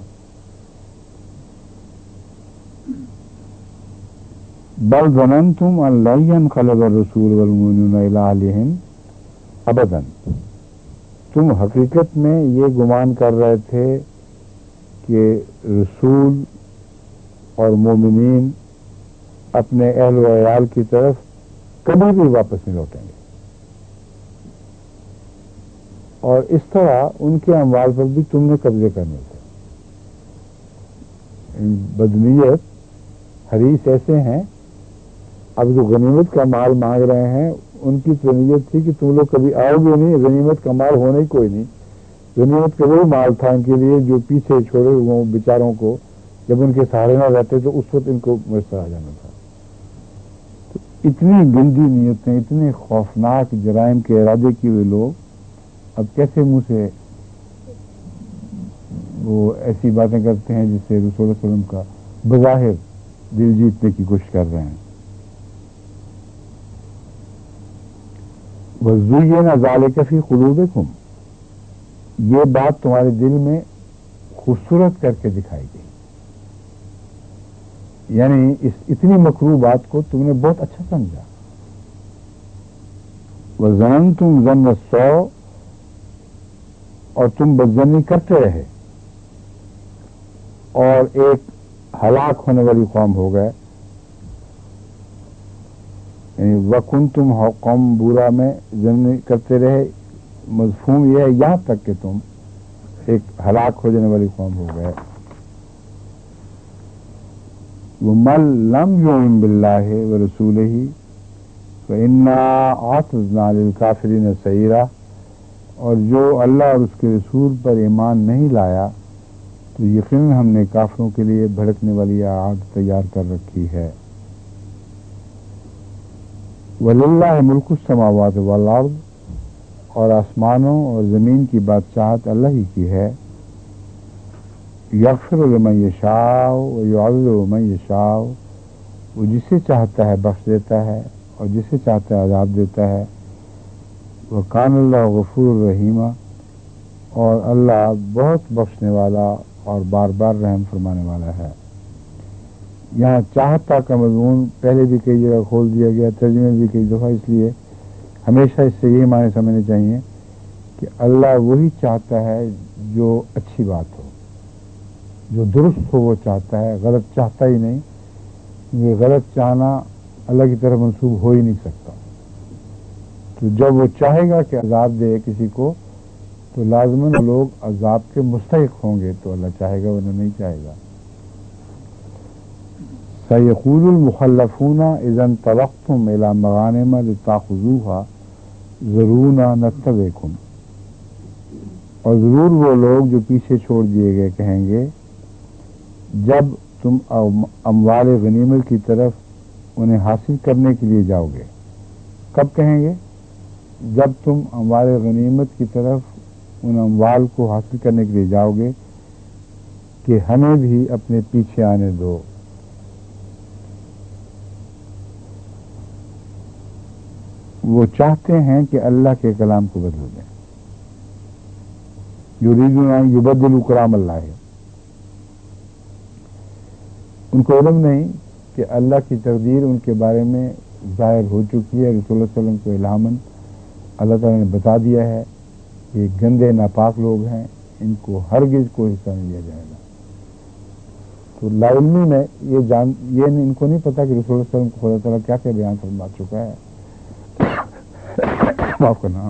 بل ظننتم ان لن ينقلب الرسول والمؤمنون الى اهلهم ابدا، تم حقیقت میں یہ گمان کر رہے تھے کہ رسول اور مومنین اپنے اہل و عیال کی طرف کبھی بھی واپس نہیں لوٹیں گے، اور اس طرح ان کے اموال پر بھی تم نے قبضے کرنے تھے۔ بدنیت حریص ایسے ہیں، اب جو غنیمت کا مال مانگ رہے ہیں ان کی تو نیت تھی کہ تم لوگ کبھی آؤ گے نہیں، غنیمت کا مال ہونا ہی کوئی نہیں، غنیمت کا وہی مال تھا ان کے لیے جو پیچھے چھوڑے ہوئے بیچاروں کو جب ان کے سہارے نہ رہتے تو اس وقت ان کو میسر آ جانا تھا۔ تو اتنی گندی نیتیں، اتنے خوفناک جرائم کے ارادے کیے ہوئے لوگ اب کیسے منہ سے وہ ایسی باتیں کرتے ہیں جس سے رسول اللہ علیہ وسلم کا بظاہر دل جیتنے کی کوشش کر رہے ہیں۔ وَزُيِّنَ ذَلِكَ فِي قُلُوبِكُمْ، یہ بات تمہارے دل میں خوبصورت کر کے دکھائی گئی، یعنی اس اتنی مکروہ بات کو تم نے بہت اچھا سمجھا۔ وَظَنَنْتُمْ ظَنَّ السَّوْءِ، اور تم بدظنی کرتے رہے اور ایک ہلاک ہونے والی قوم ہو گئے، یعنی وَكُنْتُمْ قوم برا میں ظن کرتے رہے، مفہوم یہ ہے یہاں تک کہ تم ایک ہلاک ہو جانے والی قوم ہو گئے۔ وَمَن لَّمْ يُؤْمِن بِاللَّهِ وَرَسُولِهِ فَإِنَّا أَعْتَدْنَا لِلْكَافِرِينَ سَعِيرًا، اور جو اللہ اور اس کے رسول پر ایمان نہیں لایا تو یقیناً ہم نے کافروں کے لیے بھڑکنے والی آگ تیار کر رکھی ہے۔ وَلِلَّهِ مُلْكُ السَّمَاوَاتِ وَالْأَرْضِ، اور آسمانوں اور زمین کی بادشاہت اللہ ہی کی ہے۔ یغفر لمن یشاء ویعذب من یشاء، وہ جسے چاہتا ہے بخش دیتا ہے اور جسے چاہتا ہے عذاب دیتا ہے۔ وکان اللہ غفور الرحیم، اور اللہ بہت بخشنے والا اور بار بار رحم فرمانے والا ہے۔ یہاں چاہتا کا مضمون پہلے بھی کئی جگہ کھول دیا گیا، ترجمے بھی کئی دفعہ، اس لیے ہمیشہ اس سے یہ معنی سمجھنے چاہیے کہ اللہ وہی چاہتا ہے جو اچھی بات ہو، جو درست ہو وہ چاہتا ہے، غلط چاہتا ہی نہیں، یہ غلط چاہنا اللہ کی طرف منسوب ہو ہی نہیں سکتا۔ تو جب وہ چاہے گا کہ عذاب دے کسی کو تو لازماً لوگ عذاب کے مستحق ہوں گے، تو اللہ چاہے گا ورنہ نہیں چاہے گا۔ سَيَقُولُ الْمُخَلَّفُونَ إِذَا انطَلَقْتُمْ إِلَىٰ مَغَانِمَ لِتَأْخُذُوهَا ذَرُونَا نَتَّبِعْكُمْ، اور ضرور وہ لوگ جو پیچھے چھوڑ دیے گئے کہیں گے جب تم اموال غنیمت کی طرف انہیں حاصل کرنے کے لیے جاؤ گے۔ کب کہیں گے؟ جب تم اموال غنیمت کی طرف ان اموال کو حاصل کرنے کے لیے جاؤ گے کہ ہمیں بھی اپنے پیچھے آنے دو۔ وہ چاہتے ہیں کہ اللہ کے کلام کو بدل دیں. یریدون ان یبدلوا کلام اللہ ہے. ان کو علم نہیں کہ اللہ کی تقدیر ان کے بارے میں ظاہر ہو چکی ہے. رسول اللہ صلی اللہ علیہ وسلم کو الہاماً اللہ تعالیٰ نے بتا دیا ہے کہ یہ گندے ناپاک لوگ ہیں، ان کو ہرگز کوئی حصہ نہیں دیا جائے گا. تو لا علمی میں یہ ان کو نہیں پتا کہ رسول اللہ صلی اللہ علیہ وسلم کو خدا تعالیٰ کیا کیا بیان فرما چکا ہے. معاف کرنا.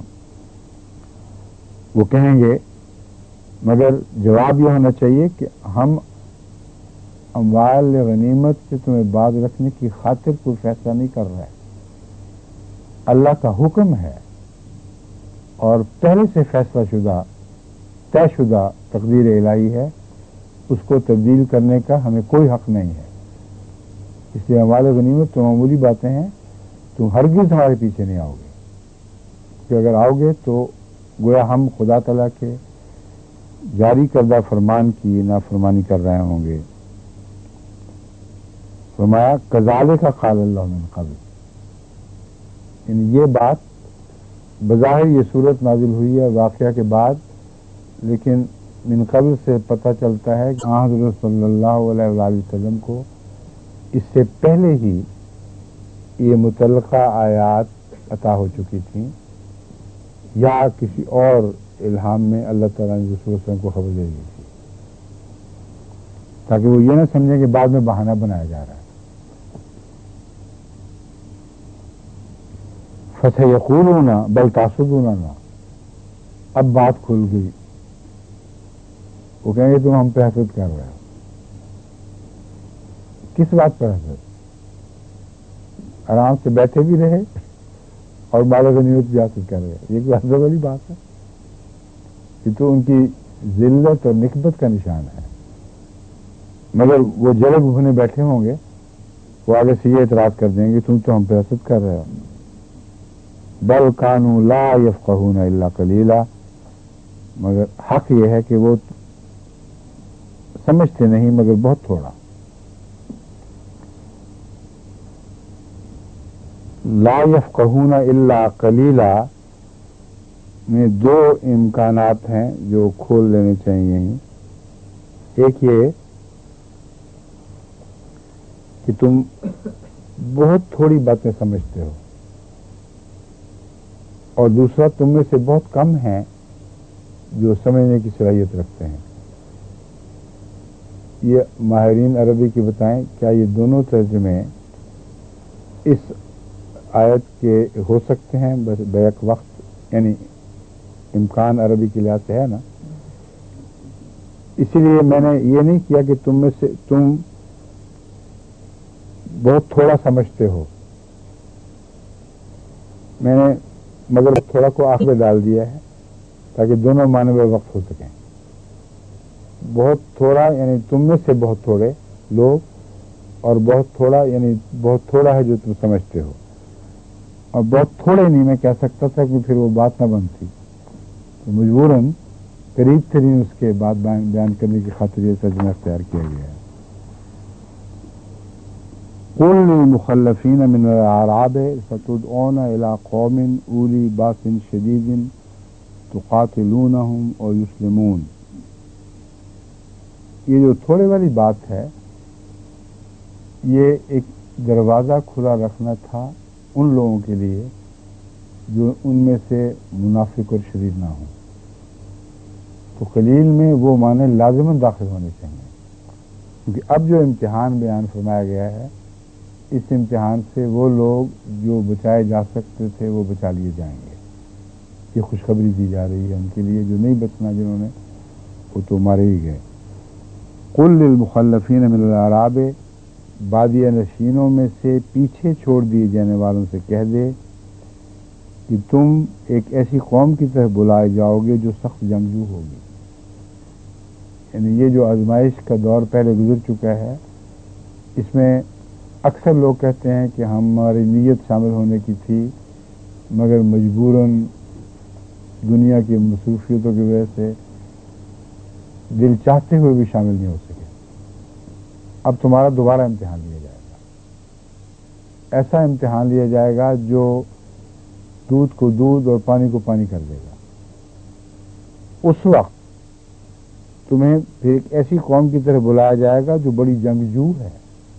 وہ کہیں گے، مگر جواب یہ ہونا چاہیے کہ ہم اموال غنیمت سے تمہیں باز رکھنے کی خاطر کوئی فیصلہ نہیں کر رہا ہے. اللہ کا حکم ہے اور پہلے سے فیصلہ شدہ طے شدہ تقدیر الہی ہے، اس کو تبدیل کرنے کا ہمیں کوئی حق نہیں ہے. اس لیے اموال غنیمت تو معمولی باتیں ہیں، تم ہرگز ہمارے پیچھے نہیں آؤ گے، کہ اگر آؤ گے تو گویا ہم خدا تعالیٰ کے جاری کردہ فرمان کی نافرمانی کر رہے ہوں گے. فرمایا کذالک قال اللہ من قبل. یہ بات بظاہر یہ صورت نازل ہوئی ہے واقعہ کے بعد، لیکن من قبل سے پتہ چلتا ہے کہ حضرت صلی اللہ علیہ وآلہ وسلم کو اس سے پہلے ہی یہ متعلقہ آیات عطا ہو چکی تھیں، یا کسی اور الہام میں اللہ تعالیٰ نے رسول صلی اللہ علیہ وسلم کو خبر دے دی تھی، تاکہ وہ یہ نہ سمجھیں کہ بعد میں بہانہ بنایا جا رہا ہے. فَسَيَقُولُونَ بَلْ تَحْسُدُونَنَا. اب بات کھل گئی. وہ کہیں گے تم ہم پہ حسد کر رہے ہو. کس بات پر حسد؟ آرام سے بیٹھے بھی رہے اور مال غنیمت بھی حاصل کر رہے. یہ کوئی حسد والی بات ہے؟ یہ تو ان کی ذلت اور نکبت کا نشان ہے. مگر وہ جلب ہونے بیٹھے ہوں گے، وہ آگے سے یہ اعتراض کر دیں گے تم تو ہم پہ حسد کر رہے ہو. بل کانوا لا یفقہون الا قلیلا. مگر حق یہ ہے کہ وہ سمجھتے نہیں مگر بہت تھوڑا. لا یفقہون الا قلیلا میں دو امکانات ہیں جو کھول لینے چاہیے. ایک یہ کہ تم بہت تھوڑی باتیں سمجھتے ہو، اور دوسرا تم میں سے بہت کم ہیں جو سمجھنے کی صلاحیت رکھتے ہیں. یہ ماہرین عربی کی بتائیں کیا یہ دونوں ترجمے اس آیت کے ہو سکتے ہیں بیک وقت؟ یعنی امکان عربی کے لحاظ سے ہے نا. اسی لیے میں نے یہ نہیں کیا کہ تم میں سے تم بہت تھوڑا سمجھتے ہو، میں نے مگر تھوڑا کو آخر ڈال دیا ہے تاکہ دونوں معنی بے وقت ہو سکیں. بہت تھوڑا یعنی تم میں سے بہت تھوڑے لوگ، اور بہت تھوڑا یعنی بہت تھوڑا ہے جو تم سمجھتے ہو. اور بہت تھوڑے نہیں میں کہہ سکتا تھا کہ پھر وہ بات نہ بنتی، تو مجبوراً قریب ترین اس کے بعد بیان کرنے کی خاطر یہ ترجمہ اختیار کیا گیا ہے. قل للمخلفین من الاعراب ستدعون الى قوم اولی باس شدید تقاتلونہم اور یسلمون. یہ جو تھوڑے والی بات ہے، یہ ایک دروازہ کھلا رکھنا تھا ان لوگوں کے لیے جو ان میں سے منافق اور شدید نہ ہوں. تو قلیل میں وہ معنی لازماً داخل ہونے چاہیے، کیونکہ اب جو امتحان بیان فرمایا گیا ہے، اس امتحان سے وہ لوگ جو بچائے جا سکتے تھے وہ بچا لیے جائیں گے. یہ خوشخبری دی جا رہی ہے ان کے لیے جو نہیں بچنا، جنہوں نے وہ تو مارے ہی گئے. قل للمخلفین من الاعراب، بادیہ نشینوں میں سے پیچھے چھوڑ دیے جانے والوں سے کہہ دے کہ تم ایک ایسی قوم کی طرف بلائے جاؤ گے جو سخت جنگجو ہوگی. یعنی یہ جو آزمائش کا دور پہلے گزر چکا ہے، اس میں اکثر لوگ کہتے ہیں کہ ہماری نیت شامل ہونے کی تھی مگر مجبوراً دنیا کی مصروفیتوں کی وجہ سے دل چاہتے ہوئے بھی شامل نہیں ہو سکے. اب تمہارا دوبارہ امتحان لیا جائے گا. ایسا امتحان لیا جائے گا جو دودھ کو دودھ اور پانی کو پانی کر دے گا. اس وقت تمہیں پھر ایک ایسی قوم کی طرف بلایا جائے گا جو بڑی جنگجو ہے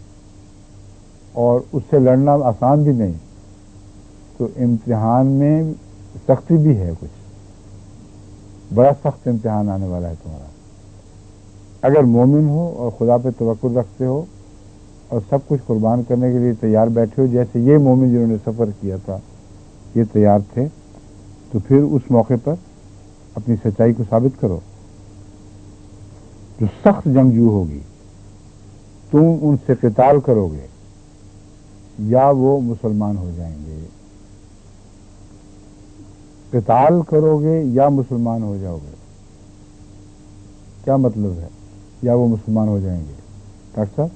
اور اس سے لڑنا آسان بھی نہیں. تو امتحان میں سختی بھی ہے, کچھ بڑا سخت امتحان آنے والا ہے تمہارا. اگر مومن ہو اور خدا پہ توکل رکھتے ہو اور سب کچھ قربان کرنے کے لیے تیار بیٹھے ہو, جیسے یہ مومن جنہوں نے سفر کیا تھا یہ تیار تھے, تو پھر اس موقع پر اپنی سچائی کو ثابت کرو. جو سخت جنگجو ہوگی تم ان سے قتال کرو گے یا وہ مسلمان ہو جائیں گے. قتال کرو گے یا مسلمان ہو جاؤ گے, کیا مطلب ہے یا وہ مسلمان ہو جائیں گے؟ ڈاکٹر صاحب,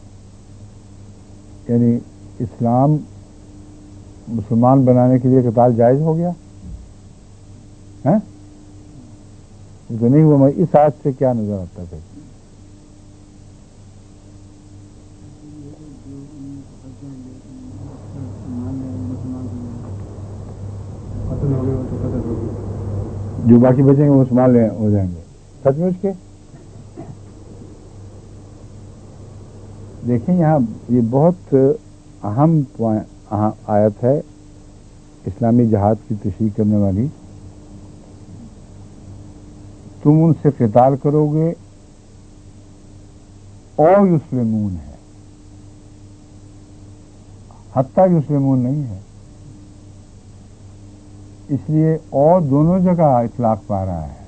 یعنی اسلام مسلمان بنانے کے لیے قتال جائز ہو گیا ہے؟ تو نہیں ہوا. میں اس آیت سے کیا نظر آتا ہے؟ جو باقی بچیں گے وہ مسلمان ہو جائیں گے. سچ مچ کے دیکھیں یہاں یہ بہت اہم آیت ہے اسلامی جہاد کی تشریح کرنے والی. تم ان سے قتال کرو گے اور یسلمون ہے, حتیٰ یسلمون نہیں ہے. اس لیے اور دونوں جگہ اطلاق پا رہا ہے.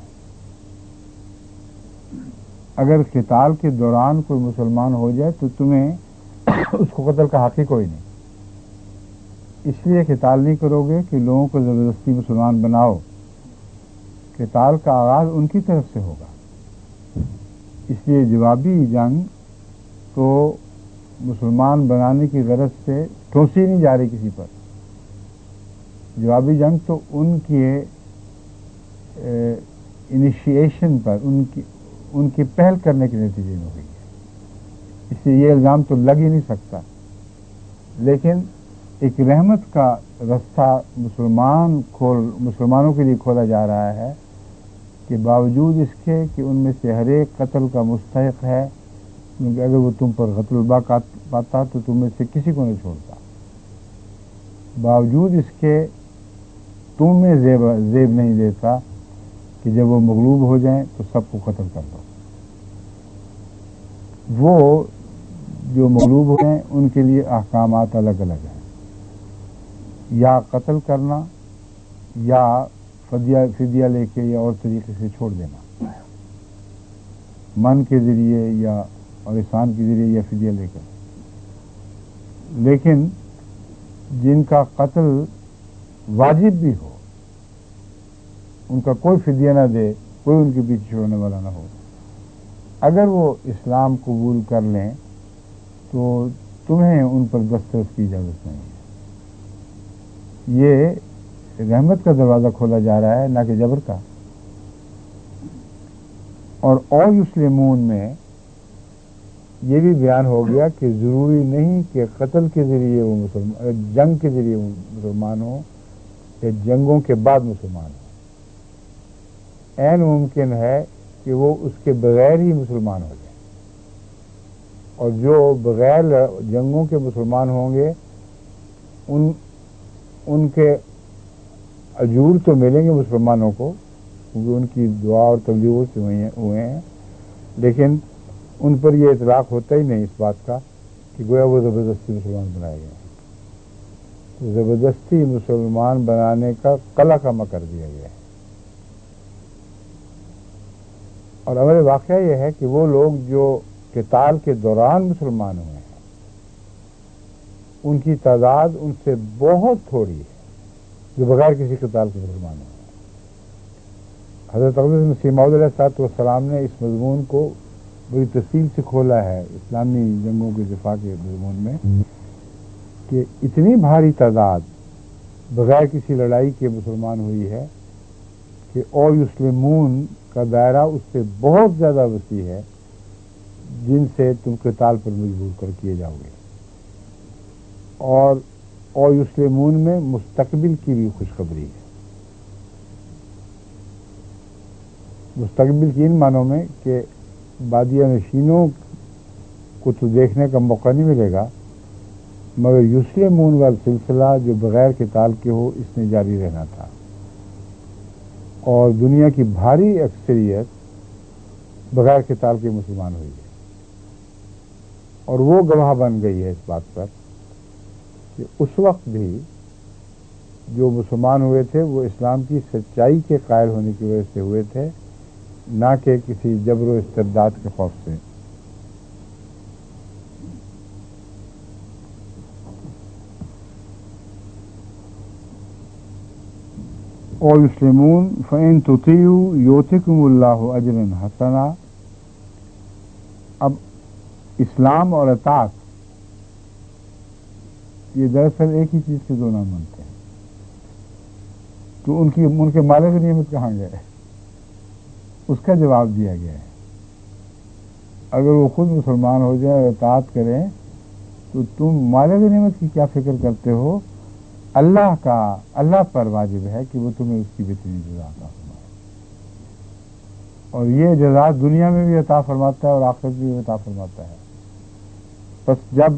اگر قتال کے دوران کوئی مسلمان ہو جائے تو تمہیں اس کو قتل کا حق ہی کوئی نہیں. اس لیے قتال نہیں کرو گے کہ لوگوں کو زبردستی مسلمان بناؤ. قتال کا آغاز ان کی طرف سے ہوگا. اس لیے جوابی جنگ تو مسلمان بنانے کی غرض سے ٹھوسی نہیں جا رہی کسی پر. جوابی جنگ تو ان کے انیشیشن پر, ان کی پہل کرنے کے نتیجے میں ہوئی ہے. اس لیے یہ الزام تو لگ ہی نہیں سکتا. لیکن ایک رحمت کا رستہ مسلمانوں کے لیے کھولا جا رہا ہے کہ باوجود اس کے کہ ان میں سے ہر ایک قتل کا مستحق ہے, کیونکہ اگر وہ تم پر قتل البا پاتا تو تم میں سے کسی کو نہیں چھوڑتا. باوجود اس کے تم میں زیب نہیں دیتا کہ جب وہ مغلوب ہو جائیں تو سب کو قتل کر دو. وہ جو مغلوب ہو جائیں ان کے لیے احکامات الگ الگ ہیں, یا قتل کرنا یا فدیہ لے کے یا اور طریقے سے چھوڑ دینا, من کے ذریعے یا اور احسان کے ذریعے یا فدیہ لے کر. لیکن جن کا قتل واجب بھی ہو, ان کا کوئی فدیہ نہ دے, کوئی ان کے پیچھے چھوڑنے والا نہ ہو, اگر وہ اسلام قبول کر لیں تو تمہیں ان پر دسترس کی اجازت نہیں ہے. یہ رحمت کا دروازہ کھولا جا رہا ہے, نہ کہ جبر کا. اور یسلمون میں یہ بھی بیان ہو گیا کہ ضروری نہیں کہ قتل کے ذریعے وہ مسلمان, جنگ کے ذریعے وہ مسلمان ہو یا جنگوں کے بعد مسلمان ہو. عین ممکن ہے کہ وہ اس کے بغیر ہی مسلمان ہو جائیں, اور جو بغیر جنگوں کے مسلمان ہوں گے ان کے اجور تو ملیں گے مسلمانوں کو, کیونکہ ان کی دعا اور تبلیغوں سے ہوئے ہیں, لیکن ان پر یہ اطلاق ہوتا ہی نہیں اس بات کا کہ گویا وہ زبردستی مسلمان بنائے گئے ہیں. تو زبردستی مسلمان بنانے کا قلع کما کر دیا گیا ہے. اور ہمارے واقعہ یہ ہے کہ وہ لوگ جو قتال کے دوران مسلمان ہوئے ہیں ان کی تعداد ان سے بہت تھوڑی ہے جو بغیر کسی قتال کے مسلمان ہوئے ہیں. حضرت اقدس مسیح موعود علیہ الصلوۃ والسلام نے اس مضمون کو بڑی تفصیل سے کھولا ہے اسلامی جنگوں کے دفاع کے مضمون میں, کہ اتنی بھاری تعداد بغیر کسی لڑائی کے مسلمان ہوئی ہے کہ اور یسلمون کا دائرہ اس سے بہت زیادہ وسیع ہے جن سے تم قتال پر مجبور کر کیے جاؤ گے. اور اور یسلمون میں مستقبل کی بھی خوشخبری ہے. مستقبل کی ان معنوں میں کہ بادیہ نشینوں کو تو دیکھنے کا موقع نہیں ملے گا، مگر یسلمون والا سلسلہ جو بغیر قتال کے ہو اس نے جاری رہنا تھا، اور دنیا کی بھاری اکثریت بغیر قتال کے مسلمان ہوئی ہے، اور وہ گواہ بن گئی ہے اس بات پر کہ اس وقت بھی جو مسلمان ہوئے تھے وہ اسلام کی سچائی کے قائل ہونے کی وجہ سے ہوئے تھے، نہ کہ کسی جبر و استبداد کے خوف سے. اور یسلمون فإن تطیعوا یؤتکم اللہ اجرا حسنا. اب اسلام اور اطاعت یہ دراصل ایک ہی چیز کے دو نام بنتے ہیں. تو ان کے مال غنیمت کہاں گئے؟ اس کا جواب دیا گیا ہے. اگر وہ خود مسلمان ہو جائے اور اطاعت کریں تو تم مال غنیمت کی کیا فکر کرتے ہو؟ اللہ پر واجب ہے کہ وہ تمہیں اس کی بہترین جزا عطا فرمائے، اور یہ جزا دنیا میں بھی عطا فرماتا ہے اور آخرت میں بھی عطا فرماتا ہے. بس جب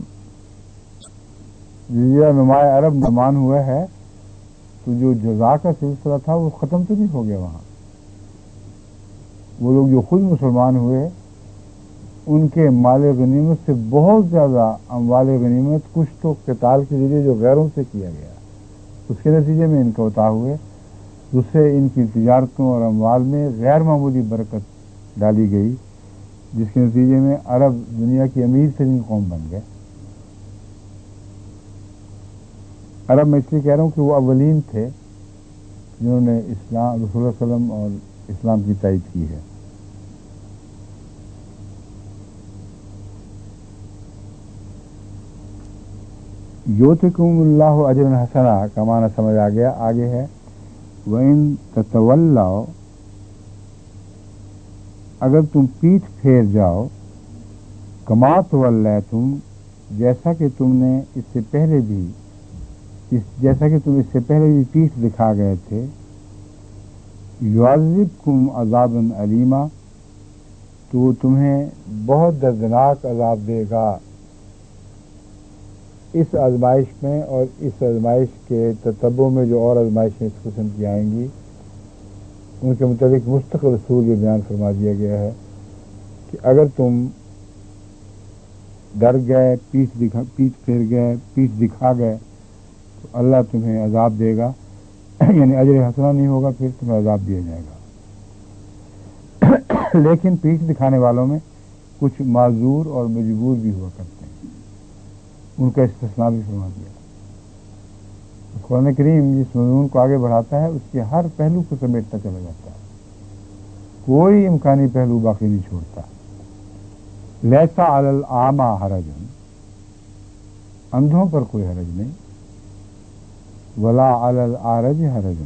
جزیرہ نمایاں عرب مسلمان ہوا ہے تو جو جزا کا سلسلہ تھا وہ ختم تو نہیں ہو گیا. وہاں وہ لوگ جو خود مسلمان ہوئے ان کے مال غنیمت سے بہت زیادہ اموال غنیمت کچھ تو قتال کے ذریعے جو غیروں سے کیا گیا اس کے نتیجے میں ان کا عطا ہوئے، دوسرے ان کی تجارتوں اور اموال میں غیر معمولی برکت ڈالی گئی، جس کے نتیجے میں عرب دنیا کی امیر ترین قوم بن گئے. عرب میں اس لیے کہہ رہا ہوں کہ وہ اولین تھے جنہوں نے اسلام رسول اللہ علیہ وسلم اور اسلام کی تائید کی ہے. یؤتکم اللہ اجرا حسنا کا معنی سمجھ آ گیا. آگے ہے وَإِن تَتَوَلَّوْا، اگر تم پیٹھ پھیر جاؤ، کما تولیتم، جیسا کہ تم اس سے پہلے بھی پیٹھ دکھا گئے تھے، یعذبکم عذابا علیما، تو وہ تمہیں بہت دردناک عذاب دے گا اس آزمائش میں، اور اس آزمائش کے تتبع میں جو اور آزمائشیں اس قسم کی آئیں گی ان کے متعلق مستقل اصول یہ بیان فرما دیا گیا ہے کہ اگر تم ڈر گئے، پیٹھ پھیر گئے، پیٹھ دکھا گئے تو اللہ تمہیں عذاب دے گا، یعنی اجر حسنہ نہیں ہوگا، پھر تمہیں عذاب دیا جائے گا. لیکن پیٹھ دکھانے والوں میں کچھ معذور اور مجبور بھی ہوا کرتے ہیں، ان کا استثناء بھی فرما دیا. قرآن کریم جس مضمون کو آگے بڑھاتا ہے اس کے ہر پہلو کو سمیٹتا چلا جاتا ہے، کوئی امکانی پہلو باقی نہیں چھوڑتا. لیسا علی الاعمی حرج، اندھوں پر کوئی حرج نہیں، ولا علی الاعرج حرج،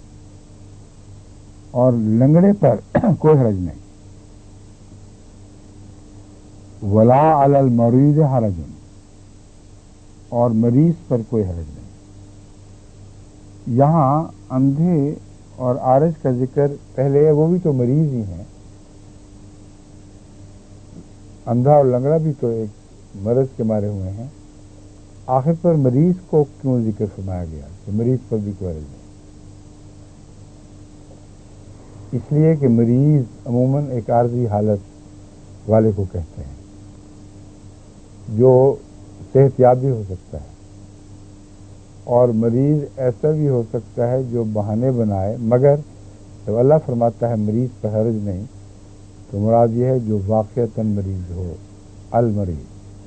اور لنگڑے پر کوئی حرج نہیں، ولا علی المریض حرج، اور مریض پر کوئی حرج نہیں. یہاں اندھے اور عارج کا ذکر پہلے ہے، وہ بھی تو مریض ہی ہیں. اندھا اور لنگڑا بھی تو ایک مرض کے مارے ہوئے ہیں، آخر پر مریض کو کیوں ذکر فرمایا گیا کہ مریض پر بھی کوئی حرج نہیں؟ اس لیے کہ مریض عموماً ایک عارضی حالت والے کو کہتے ہیں جو صحت یاب بھی ہو سکتا ہے، اور مریض ایسا بھی ہو سکتا ہے جو بہانے بنائے، مگر جب اللہ فرماتا ہے مریض پر حرج نہیں تو مراد یہ ہے جو واقعتاً مریض ہو، المریض.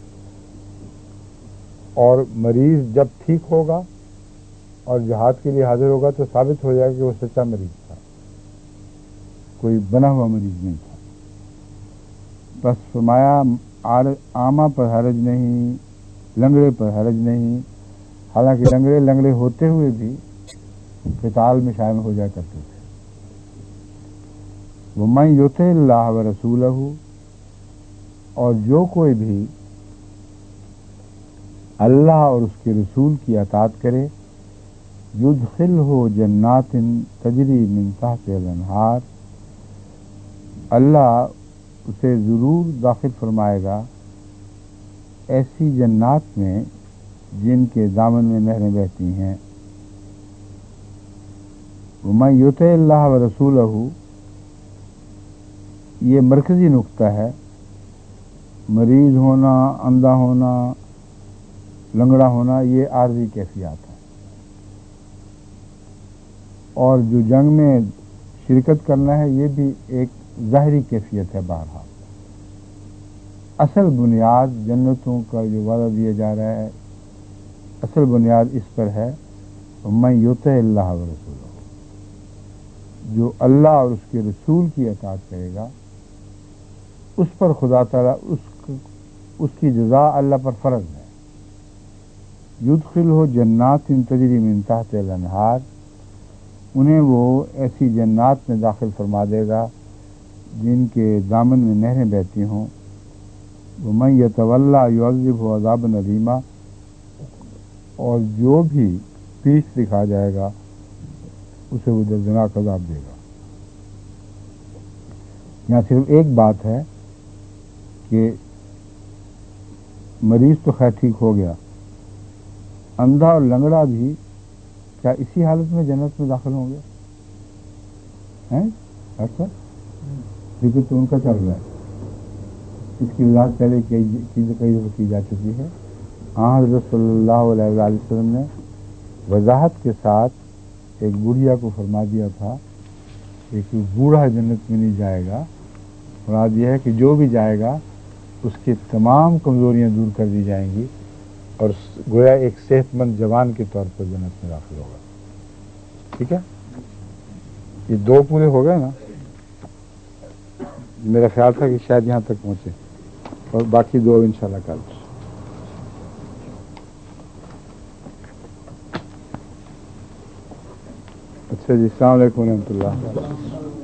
اور مریض جب ٹھیک ہوگا اور جہاد کے لیے حاضر ہوگا تو ثابت ہو جائے گا کہ وہ سچا مریض تھا، کوئی بنا ہوا مریض نہیں تھا. بس فرمایا اعمیٰ پر حرج نہیں، لنگڑے پر حرج نہیں، حالانکہ لنگڑے ہوتے ہوئے بھی قتال میں شامل ہو جایا کرتے تھے. وَمَن یُطِعِ اللَّهَ وَرَسُولَهُ، اور جو کوئی بھی اللہ اور اس کے رسول کی اطاعت کرے یدخلہ جنات تجری من تحت الانہار، اللہ اسے ضرور داخل فرمائے گا ایسی جنات میں جن کے دامن میں نہریں بہتی ہیں۔ ومن یطع اللہ ورسولہ، یہ مرکزی نقطہ ہے۔ مریض ہونا، اندھا ہونا، لنگڑا ہونا یہ عارضی کیفیات ہیں، اور جو جنگ میں شرکت کرنا ہے یہ بھی ایک ظاہری کیفیت ہے۔ بہرحال اصل بنیاد جنتوں کا جو وعدہ دیا جا رہا ہے، اصل بنیاد اس پر ہے ومن یطع اللہ ورسولہ، جو اللہ اور اس کے رسول کی اطاعت کرے گا اس پر خدا تعالیٰ اس کی جزا اللہ پر فرض ہے۔ یدخلہ جنات تجری من تحت الانہار، انہیں وہ ایسی جنات میں داخل فرما دے گا جن کے دامن میں نہریں بہتی ہوں۔ ومن یتولی یعذبہ عذابا علیما، اور جو بھی پیچھ دکھا جائے گا اسے وہ دردناک عذاب دے گا۔ یہاں صرف ایک بات ہے کہ مریض تو خیر ٹھیک ہو گیا، اندھا اور لنگڑا بھی کیا اسی حالت میں جنت میں داخل ہوں گے؟ ہیں اچھا، ذکر تو ان کا چل رہا ہے، اس کی وضاحت پہلے کئی دفعہ کی جا چکی ہے۔ حضرت صلی اللہ علیہ وآلہ وسلم نے وضاحت کے ساتھ ایک بڑھیا کو فرما دیا تھا کہ کوئی بوڑھا جنت میں نہیں جائے گا، مراد یہ ہے کہ جو بھی جائے گا اس کی تمام کمزوریاں دور کر دی جائیں گی اور گویا ایک صحت مند جوان کے طور پر جنت میں داخل ہوگا۔ ٹھیک ہے، یہ دو پورے ہو گئے نا؟ میرا خیال تھا کہ شاید یہاں تک پہنچے، اور باقی دو انشاءاللہ کل۔ اچھا جی، السلام علیکم ورحمۃ اللہ۔